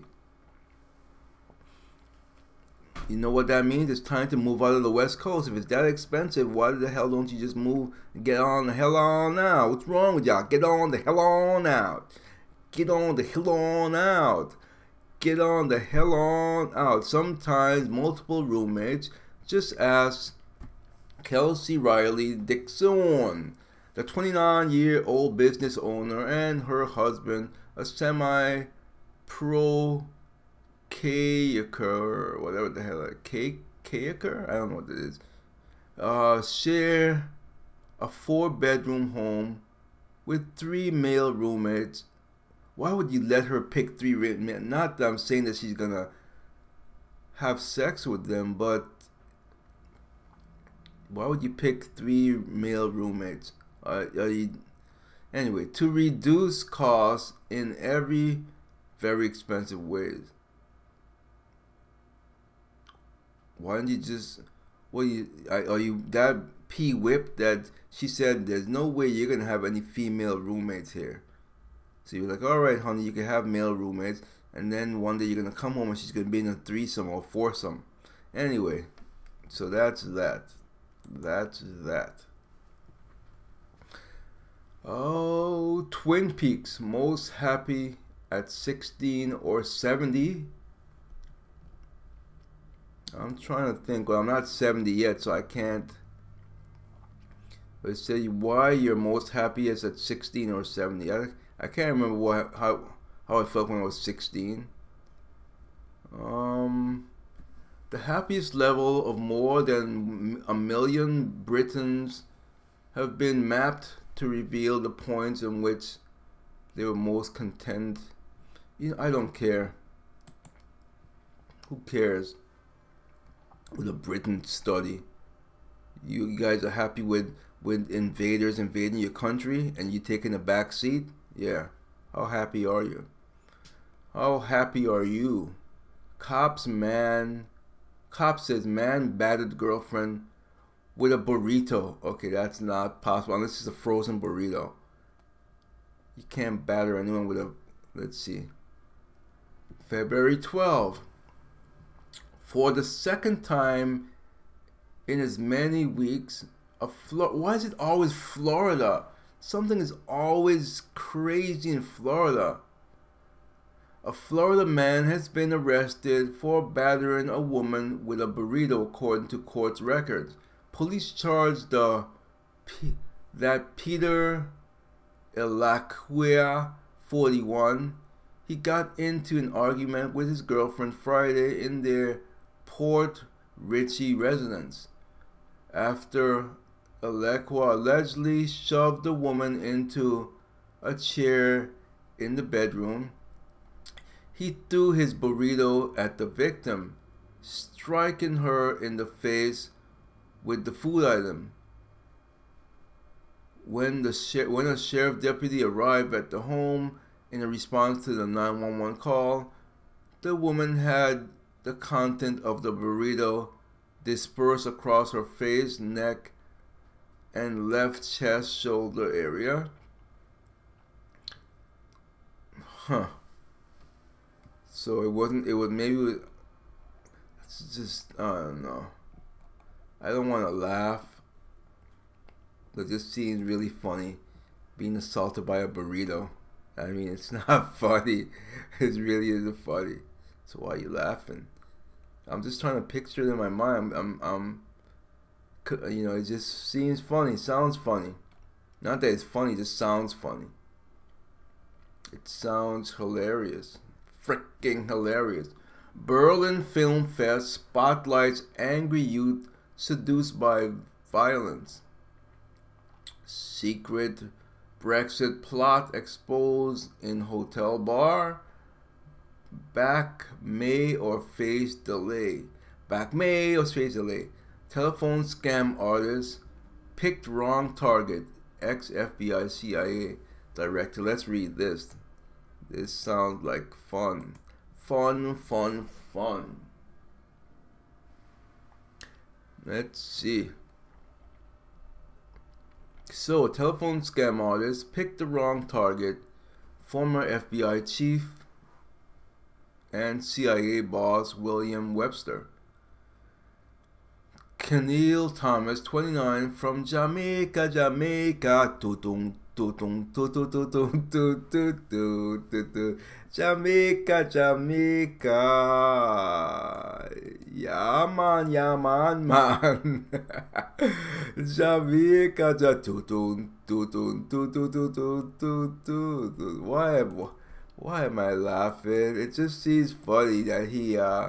You know what that means? It's time to move out of the West Coast. If it's that expensive, why the hell don't you just move and get on the hell on out? What's wrong with y'all? Get on the hell on out. Get on the hell on out. Get on the hell on out. Sometimes multiple roommates. Just ask Kelsey Riley Dixon, the twenty-nine-year-old business owner, and her husband, a semi-pro kayaker, whatever the hell, a kayaker? I don't know what it is. Uh, share a four-bedroom home with three male roommates. Why would you let her pick three roommates? Not that I'm saying that she's gonna have sex with them, but why would you pick three male roommates? Uh, are you, anyway, to reduce costs in every very expensive ways. Why don't you just, well, you, are you that pee-whipped that she said there's no way you're going to have any female roommates here? So you're like, all right, honey, you can have male roommates. And then one day you're going to come home and she's going to be in a threesome or foursome. Anyway, so that's that. That's that. Oh, Twin Peaks, most happy at sixteen or seventy. I'm trying to think. Well, I'm not seventy yet, so I can't. But say why you're most happiest at sixteen or seventy. I, I can't remember what how how I felt when I was sixteen. Um, the happiest level of more than a million Britons have been mapped to reveal the points in which they were most content. You know, I don't care. Who cares? With a Britain study, you guys are happy with with invaders invading your country and you taking a back seat? Yeah. How happy are you? How happy are you? Cops man, cop says man battered girlfriend with a burrito. Okay, that's not possible unless it's a frozen burrito. You can't batter anyone with a, let's see. February twelfth. For the second time in as many weeks, a Flo- why is it always Florida? Something is always crazy in Florida. A Florida man has been arrested for battering a woman with a burrito according to court records. Police charged the P that Peter Elacquia, forty-one, he got into an argument with his girlfriend Friday in their Port Richey residence after Elacquia allegedly shoved the woman into a chair in the bedroom. He threw his burrito at the victim, striking her in the face with the food item. When the sher when a sheriff deputy arrived at the home in a response to the nine one one call, the woman had the content of the burrito dispersed across her face, neck, and left chest shoulder area. Huh. So it wasn't, it was maybe, it's just, I don't know. I don't want to laugh, but this seems really funny, being assaulted by a burrito. I mean, it's not funny. It really isn't funny. So why are you laughing? I'm just trying to picture it in my mind. I'm, I'm, I'm you know, it just seems funny, sounds funny. Not that it's funny, it just sounds funny. It sounds hilarious. Freaking hilarious. Berlin Film Fest spotlights angry youth seduced by violence. Secret Brexit plot exposed in hotel bar. Back May or face delay. Back May or face delay. Telephone scam artist picked wrong target. Ex-F B I C I A director. Let's read this. This sounds like fun. Fun, fun, fun. Let's see. So, telephone scam artist picked the wrong target. Former F B I chief and C I A boss William Webster. Keneal Thomas, twenty-nine, from Jamaica, Jamaica. Tutung, tutung, tutung, tutung, tutung, tutung, Jamaica, Jamaica. Yeah, man, yeah, man, man. Jamaica, tutung, tutung, tutung, tutung, tutung. Why, why am I laughing? It just seems funny that he, uh,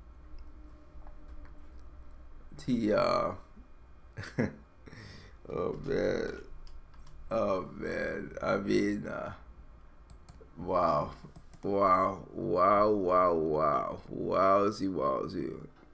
He, uh, oh man, oh man, I mean, uh, wow, wow, wow, wow, wow, wowzy, wowzy.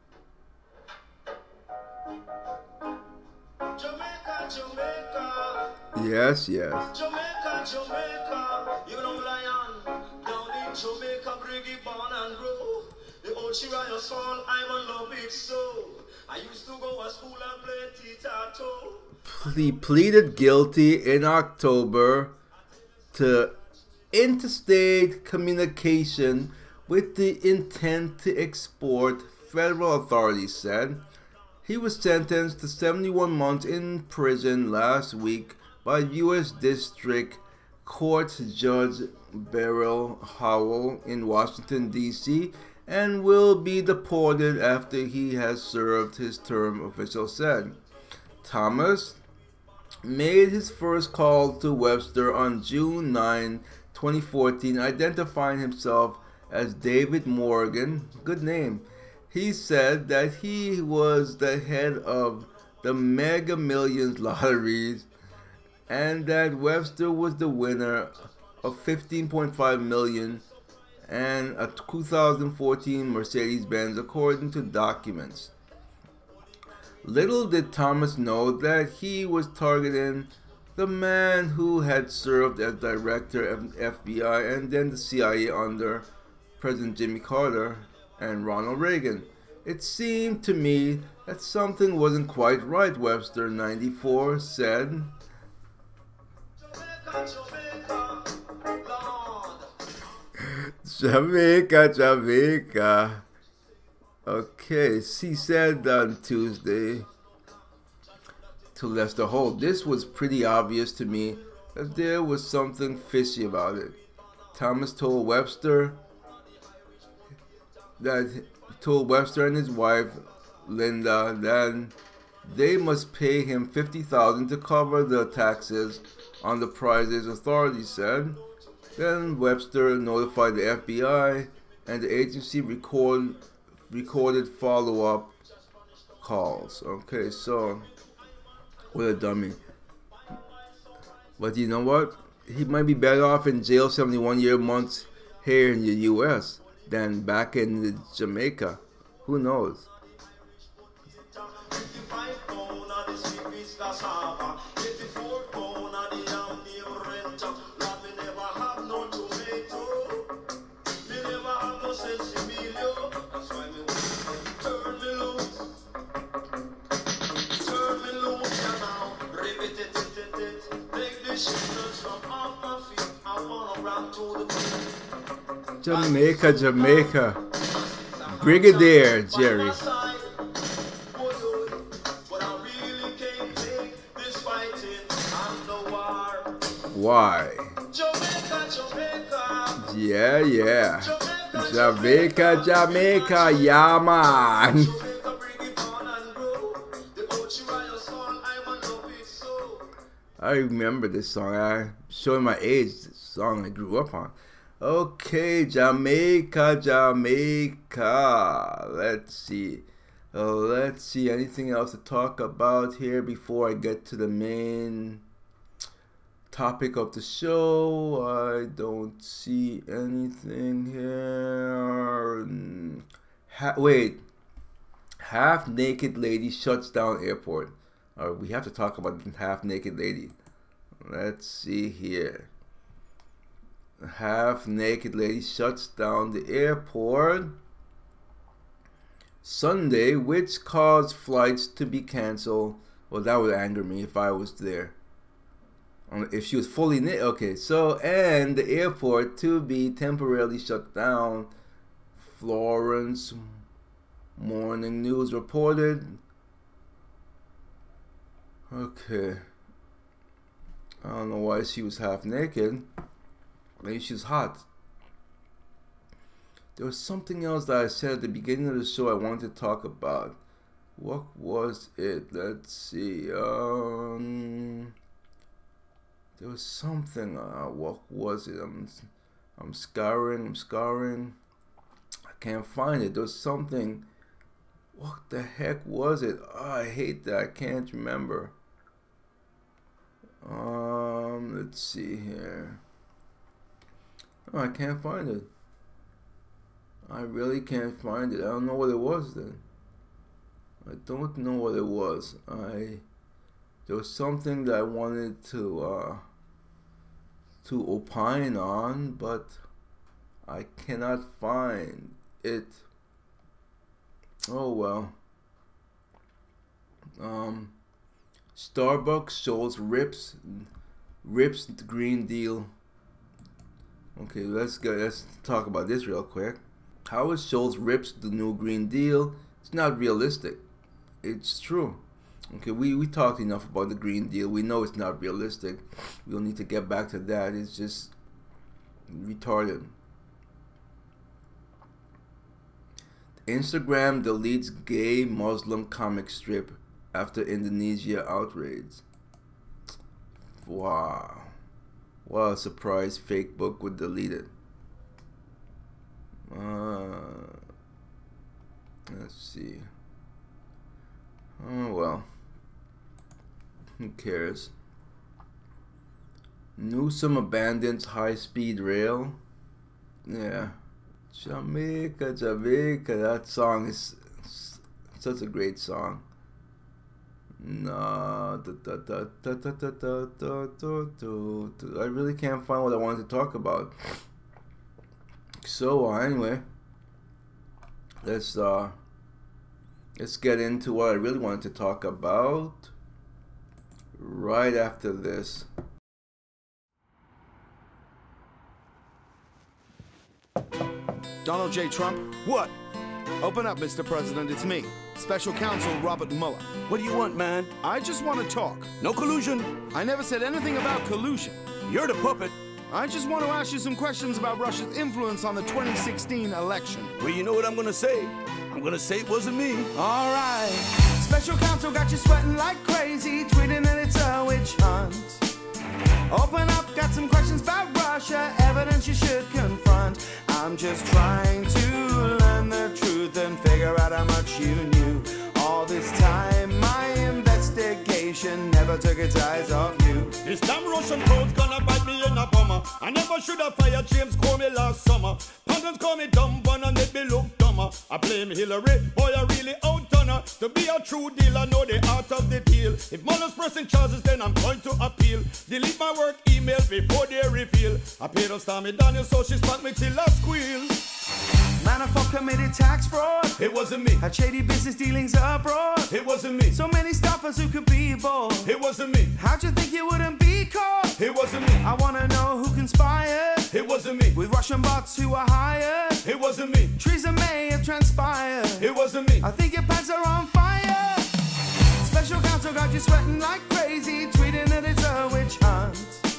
Jamaica, Jamaica. Yes, yes. Jamaica, Jamaica. You know lion, down in Jamaica, Briggy born and grow. The old Shiraya song, I'm in love with so. I used to go to school and play titato. He pleaded guilty in October to interstate communication with the intent to export, federal authorities said. He was sentenced to seventy-one months in prison last week by U S District Court Judge Beryl Howell in Washington, D C, and will be deported after he has served his term, officials said. Thomas made his first call to Webster on June ninth, twenty fourteen, identifying himself as David Morgan. Good name. He said that he was the head of the Mega Millions lotteries and that Webster was the winner of fifteen point five million dollars and a two thousand fourteen Mercedes-Benz, according to documents. Little did Thomas know that he was targeting the man who had served as director of the F B I and then the C I A under President Jimmy Carter and Ronald Reagan. It seemed to me that something wasn't quite right, Webster, ninety-four, said. Jamaica, Jamaica. Okay, he said on Tuesday to Lester Holt, this was pretty obvious to me that there was something fishy about it. Thomas told Webster that told Webster and his wife Linda that they must pay him fifty thousand dollars to cover the taxes on the prizes, authorities said. Then Webster notified the F B I, and the agency record, recorded follow-up calls. Okay, so what a dummy. But you know what? He might be better off in jail seventy-one year months here in the U S than back in the Jamaica. Who knows? Jamaica, Jamaica. Brigadier Jerry. Why? Yeah, yeah. Jamaica, Jamaica, yeah, man. I remember this song. I'm showing my age. This song I grew up on. Okay, Jamaica, Jamaica. Let's see. Uh, let's see. Anything else to talk about here before I get to the main topic of the show? I don't see anything here. Ha wait. Half-naked lady shuts down airport. Uh, we have to talk about the half-naked lady. Let's see here. Half-naked lady shuts down the airport Sunday, which caused flights to be canceled. Well, that would anger me if I was there. Um, if she was fully naked. Okay, so, and the airport to be temporarily shut down. Florence Morning News reported. Okay. I don't know why she was half naked. Maybe she's hot. There was something else that I said at the beginning of the show I wanted to talk about. What was it? Let's see. Um, there was something. Uh, what was it? I'm, I'm scouring. I'm scouring. I can't find it. There was something. What the heck was it? Oh, I hate that. I can't remember. Um, let's see here. Oh, I can't find it. I really can't find it. I don't know what it was then. I don't know what it was. I there was something that I wanted to uh, to opine on, but I cannot find it. Oh well. Um, Starbucks shows rips rips the Green Deal. Okay, let's go. Let's talk about this real quick. Howard Schultz rips the new Green Deal. It's not realistic. It's true. Okay, we, we talked enough about the Green Deal. We know it's not realistic. We don't need to get back to that. It's just retarded. Instagram deletes gay Muslim comic strip after Indonesia outrage. Wow. What a surprise fake book would delete it. Uh, let's see. Oh well. Who cares? Newsom abandons high-speed rail. Yeah. Jamaica, Jamaica. That song is such a great song. No, da, da, da, da, da, da, da, da, da, da. I really can't find what I wanted to talk about. So uh, anyway, let's uh, let's get into what I really wanted to talk about right after this. Donald J. Trump? What? Open up, Mister President. It's me, Special Counsel Robert Mueller. What do you want, man? I just want to talk. No collusion. I never said anything about collusion. You're the puppet. I just want to ask you some questions about Russia's influence on the twenty sixteen election. Well, you know what I'm going to say. I'm I'm gonna say it wasn't me. All right. Special counsel got you sweating like crazy, tweeting that it's a witch hunt. Open up, got some questions about Russia, evidence you should confront. I'm just trying to learn the truth and figure out how much you knew. All this time, my investigation never took its eyes off you. This damn Russian code's gonna bite me in a bummer. I never should have fired James Comey last summer. Pundits call me dumb, but I made me look dumber. I blame Hillary, boy, I really outdone her. To be a true dealer, know the art of the deal. If Mueller's pressing charges, then I'm going to appeal. Delete my work email before they reveal. I paid off Stormy Daniels, so she spanked me till I squeal. Manafort committed tax fraud. It wasn't me. Had shady business dealings abroad. It wasn't me. So many staffers who could be bold. It wasn't me. How'd you think you wouldn't be caught? It wasn't me. I wanna know who conspired. It wasn't me. With Russian bots who were hired. It wasn't me. Treason may have transpired. It wasn't me. I think your pants are on fire. Special counsel got you sweating like crazy, tweeting that it's a witch hunt.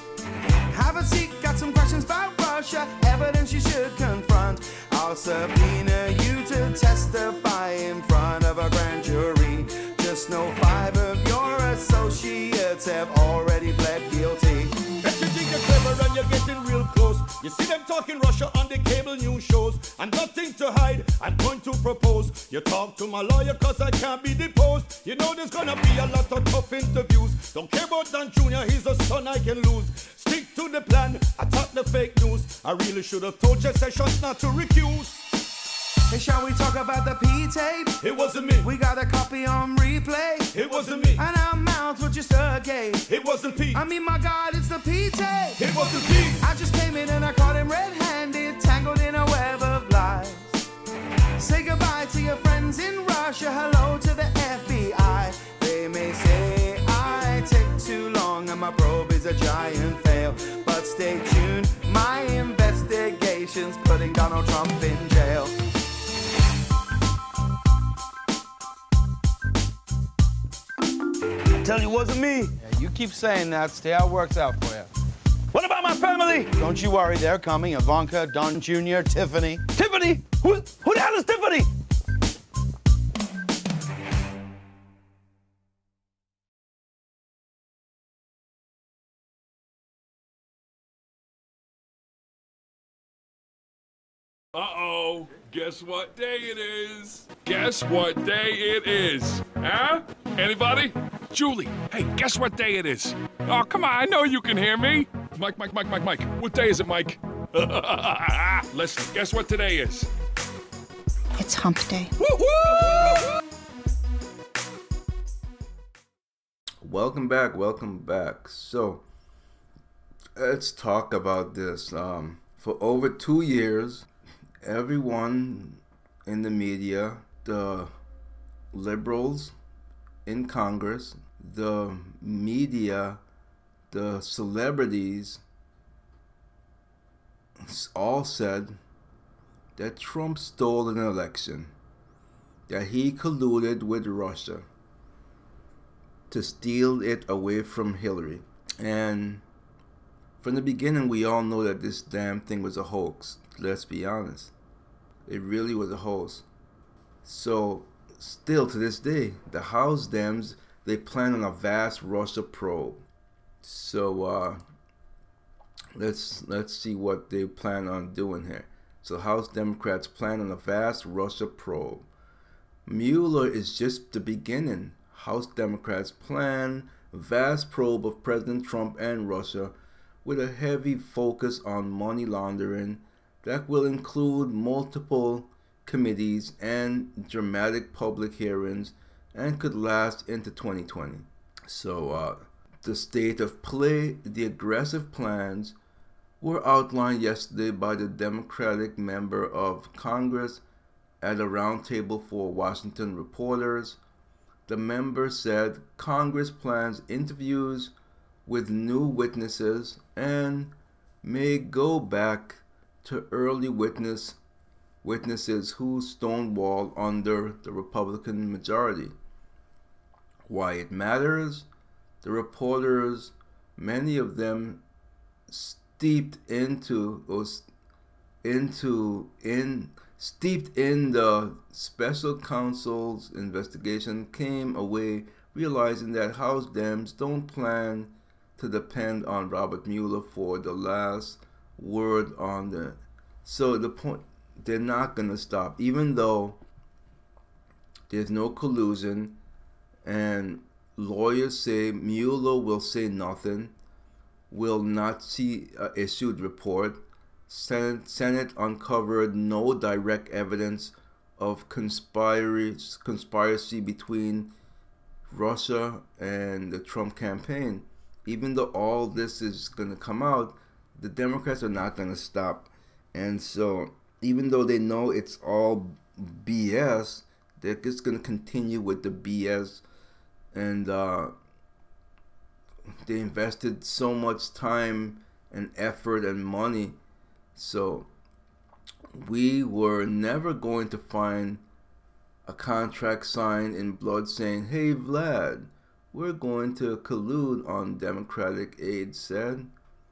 Have a seat, got some questions about Russia, evidence you should confront. I'll subpoena you to testify in front of a grand jury. Just know five of your associates have already pled guilty. Bet you think you're clever and you're getting real close. You see them talking Russia on the cable news shows. And nothing to hide, I'm going to propose. You talk to my lawyer cause I can't be deposed. You know there's gonna be a lot of tough interviews. Don't care about Dan Junior, he's a son I can lose. Stick to the plan, attack the fake news. I really should have told Jeff Sessions not to recuse. Hey, shall we talk about the P-tape? It wasn't me. We got a copy on replay. It wasn't me. And our mouths were just agape. It wasn't Pete. I mean, my God, it's the P-tape. It wasn't Pete. I just came in and I caught him red-handed, tangled in a web of lies. Say goodbye to your friends in Russia, hello to the F B I. They may say I take too long and my probe is a giant fail. But stay tuned, my investigation's putting Donald Trump in jail. Tell you it wasn't me. Yeah, you keep saying that. See how it works out for you. What about my family? Don't you worry, they're coming. Ivanka, Don Junior, Tiffany. Tiffany? Who, who the hell is Tiffany? Uh-oh. Guess what day it is? Guess what day it is? Huh? Anybody? Julie, hey, guess what day it is? Oh, come on, I know you can hear me. Mike, Mike, Mike, Mike, Mike. What day is it, Mike? Let's guess what today is. It's hump day. Woo-hoo! Welcome back, welcome back. So, let's talk about this. Um, for over two years, everyone in the media, the liberals in Congress, the media, the celebrities, all said that Trump stole an election, that he colluded with Russia to steal it away from Hillary. And from the beginning, we all know that this damn thing was a hoax. Let's be honest. It really was a hoax. So, still to this day, the House Dems, they plan on a vast Russia probe. So, uh, let's let's see what they plan on doing here. So, House Democrats plan on a vast Russia probe. Mueller is just the beginning. House Democrats plan a vast probe of President Trump and Russia with a heavy focus on money laundering that will include multiple committees and dramatic public hearings and could last into twenty twenty. So uh, the state of play, the aggressive plans were outlined yesterday by the Democratic member of Congress at a roundtable for Washington reporters. The member said Congress plans interviews with new witnesses and may go back to early witness witnesses who stonewalled under the Republican majority. Why it matters? The reporters, many of them steeped into those into in steeped in the special counsel's investigation, came away realizing that House Dems don't plan to depend on Robert Mueller for the last word on the. So the point, they're not gonna stop, even though there's no collusion, and lawyers say Mueller will say nothing, will not see uh, issued report. Senate, Senate uncovered no direct evidence of conspiracy, conspiracy between Russia and the Trump campaign. Even though all this is going to come out, the Democrats are not going to stop. And so, even though they know it's all B S, they're just going to continue with the B S. And uh, they invested so much time and effort and money. So we were never going to find a contract signed in blood saying, "Hey Vlad, we're going to collude on Democratic aid," said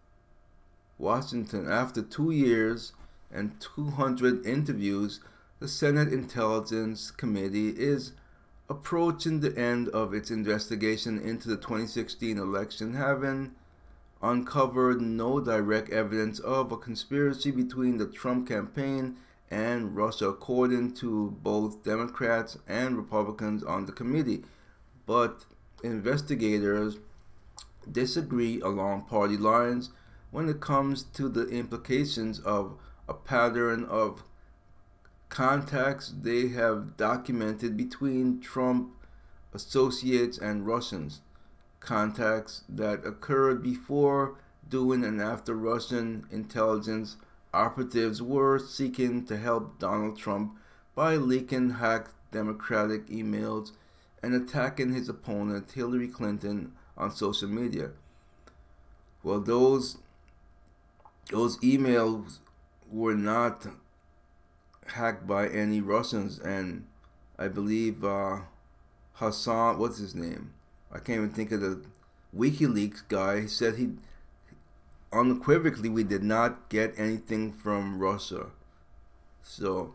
Washington. After two years and two hundred interviews, the Senate Intelligence Committee is approaching the end of its investigation into the twenty sixteen election, having uncovered no direct evidence of a conspiracy between the Trump campaign and Russia, according to both Democrats and Republicans on the committee. But investigators disagree along party lines when it comes to the implications of a pattern of contacts they have documented between Trump associates and Russians. Contacts that occurred before, during, and after Russian intelligence operatives were seeking to help Donald Trump by leaking hacked Democratic emails and attacking his opponent Hillary Clinton on social media. Well, those those emails were not hacked by any Russians, and I believe uh, Hassan, what's his name? I can't even think of the WikiLeaks guy. He said he unequivocally we did not get anything from Russia. So,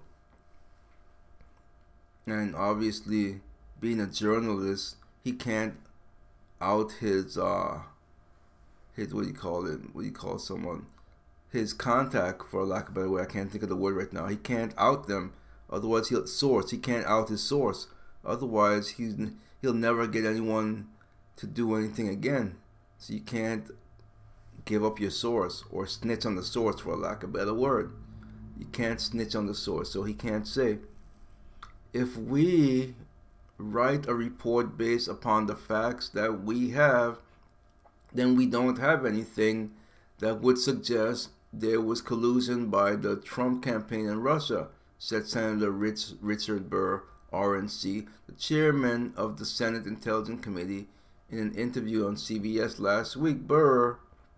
and obviously, being a journalist, he can't out his uh his what do you call it? What do you call someone? His contact, for lack of a better word. I can't think of the word right now. He can't out them. Otherwise, he'll source. He can't out his source. Otherwise, he's he'll never get anyone to do anything again. So you can't give up your source or snitch on the source, for lack of a better word. You can't snitch on the source. So he can't say, if we write a report based upon the facts that we have, then we don't have anything that would suggest there was collusion by the Trump campaign in Russia, said Senator Rich, Richard Burr, R N C, the chairman of the Senate Intelligence Committee, in an interview on C B S last week. Burr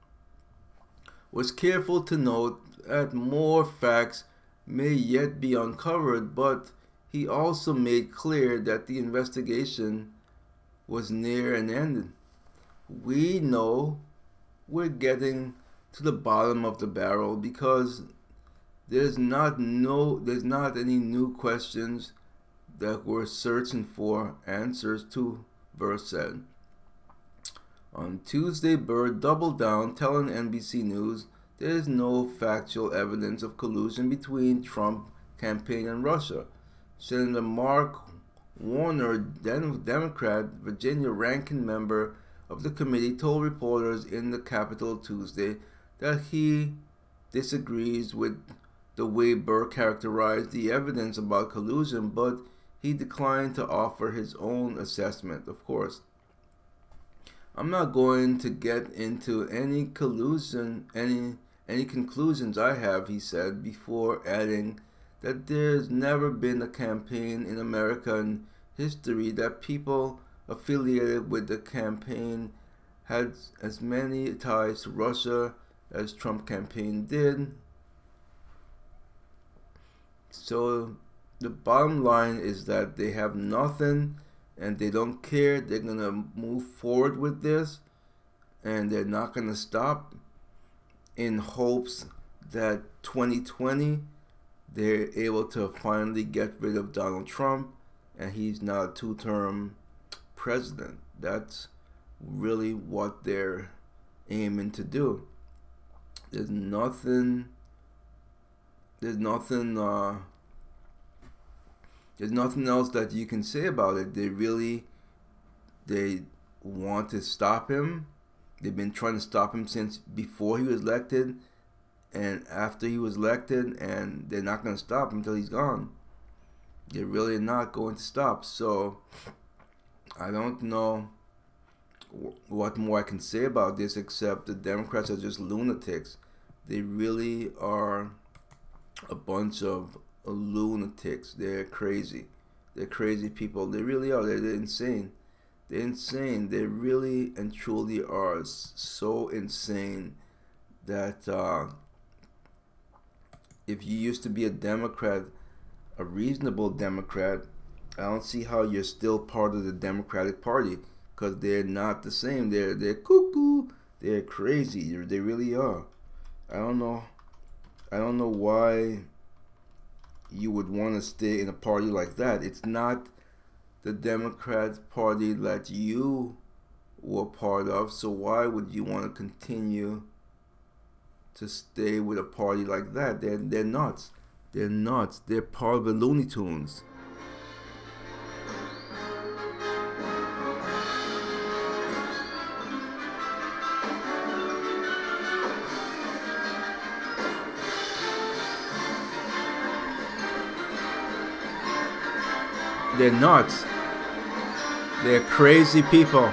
was careful to note that more facts may yet be uncovered, but he also made clear that the investigation was near an end. We know we're getting to the bottom of the barrel because there's not no there's not any new questions that we're searching for answers to, Burr said. On Tuesday, Burr doubled down, telling N B C News there is no factual evidence of collusion between Trump campaign and Russia. Senator Mark Warner, Democrat, Virginia ranking member of the committee, told reporters in the Capitol Tuesday that he disagrees with the way Burr characterized the evidence about collusion, but he declined to offer his own assessment, of course. I'm not going to get into any collusion, any any conclusions I have, he said, before adding that there's never been a campaign in American history that people affiliated with the campaign had as many ties to Russia as Trump campaign did. So the bottom line is that they have nothing and they don't care. They're going to move forward with this and they're not going to stop in hopes that twenty twenty they're able to finally get rid of Donald Trump and he's not a two-term president. That's really what they're aiming to do. There's nothing there's nothing uh, there's nothing else that you can say about it. They really they want to stop him. They've been trying to stop him since before he was elected and after he was elected, and they're not going to stop him until he's gone. They're really not going to stop. So I don't know what more I can say about this except the Democrats are just lunatics. They really are a bunch of lunatics. They're crazy. They're crazy people. They really are. They're, they're insane. They're insane. They really and truly are so insane that uh, if you used to be a Democrat, a reasonable Democrat, I don't see how you're still part of the Democratic Party, because they're not the same. They're they're cuckoo. They're crazy. They really are. I don't know. I don't know why you would want to stay in a party like that. It's not the Democrat Party that you were part of, so why would you want to continue to stay with a party like that? They're, they're nuts. They're nuts. They're part of the Looney Tunes. They're nuts. They're crazy people.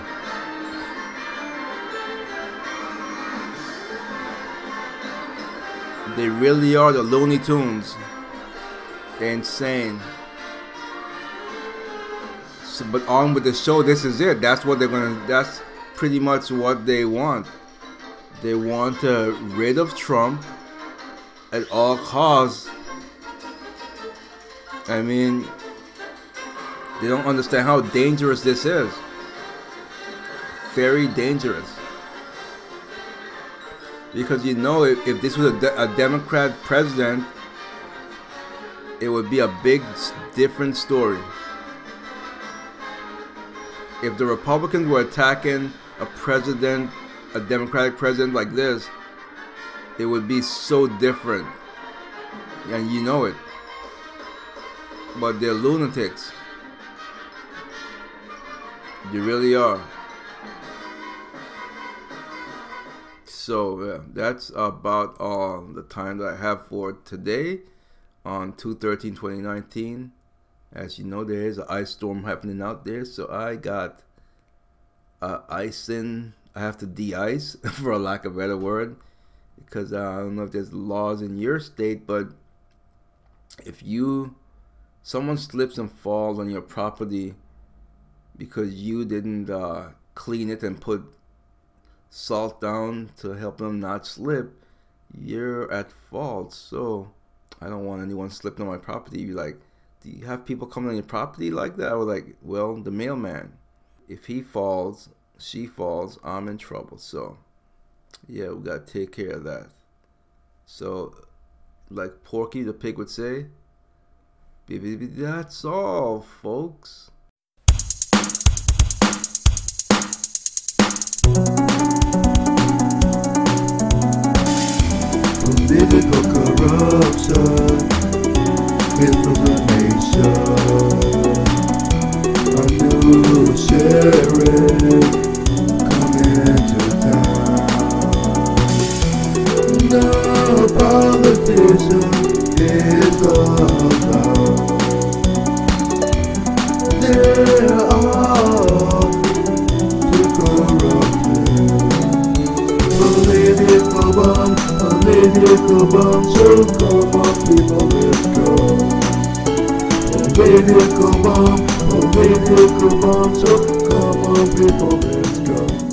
They really are the Looney Tunes. They're insane. So, but on with the show, this is it. That's what they're gonna, that's pretty much what they want. They want to rid of Trump at all costs. I mean, they don't understand how dangerous this is. Very dangerous. Because you know, if, if this was a, de a Democrat president, it would be a big, different story. If the Republicans were attacking a president, a Democratic president like this, it would be so different. And you know it. But they're lunatics. They really are. So yeah, that's about all the time that I have for today on two thirteen twenty nineteen. As you know, there is an ice storm happening out there, so I got uh, icing. I have to de-ice, for a lack of a better word, because uh, I don't know if there's laws in your state, but if you someone slips and falls on your property because you didn't uh, clean it and put salt down to help them not slip, you're at fault. So I don't want anyone slipping on my property. You're like, do you have people coming on your property like that? I was like, well, the mailman, if he falls, she falls, I'm in trouble. So yeah, we gotta take care of that. So like Porky the Pig would say, baby, that's all, folks. Political corruption, misinformation. A new sheriff coming to town. No politician is allowed. They're all too corrupted. Political bomb, political bomb, so come on people, let's go. Political bomb, political bomb, so come on people, let's go.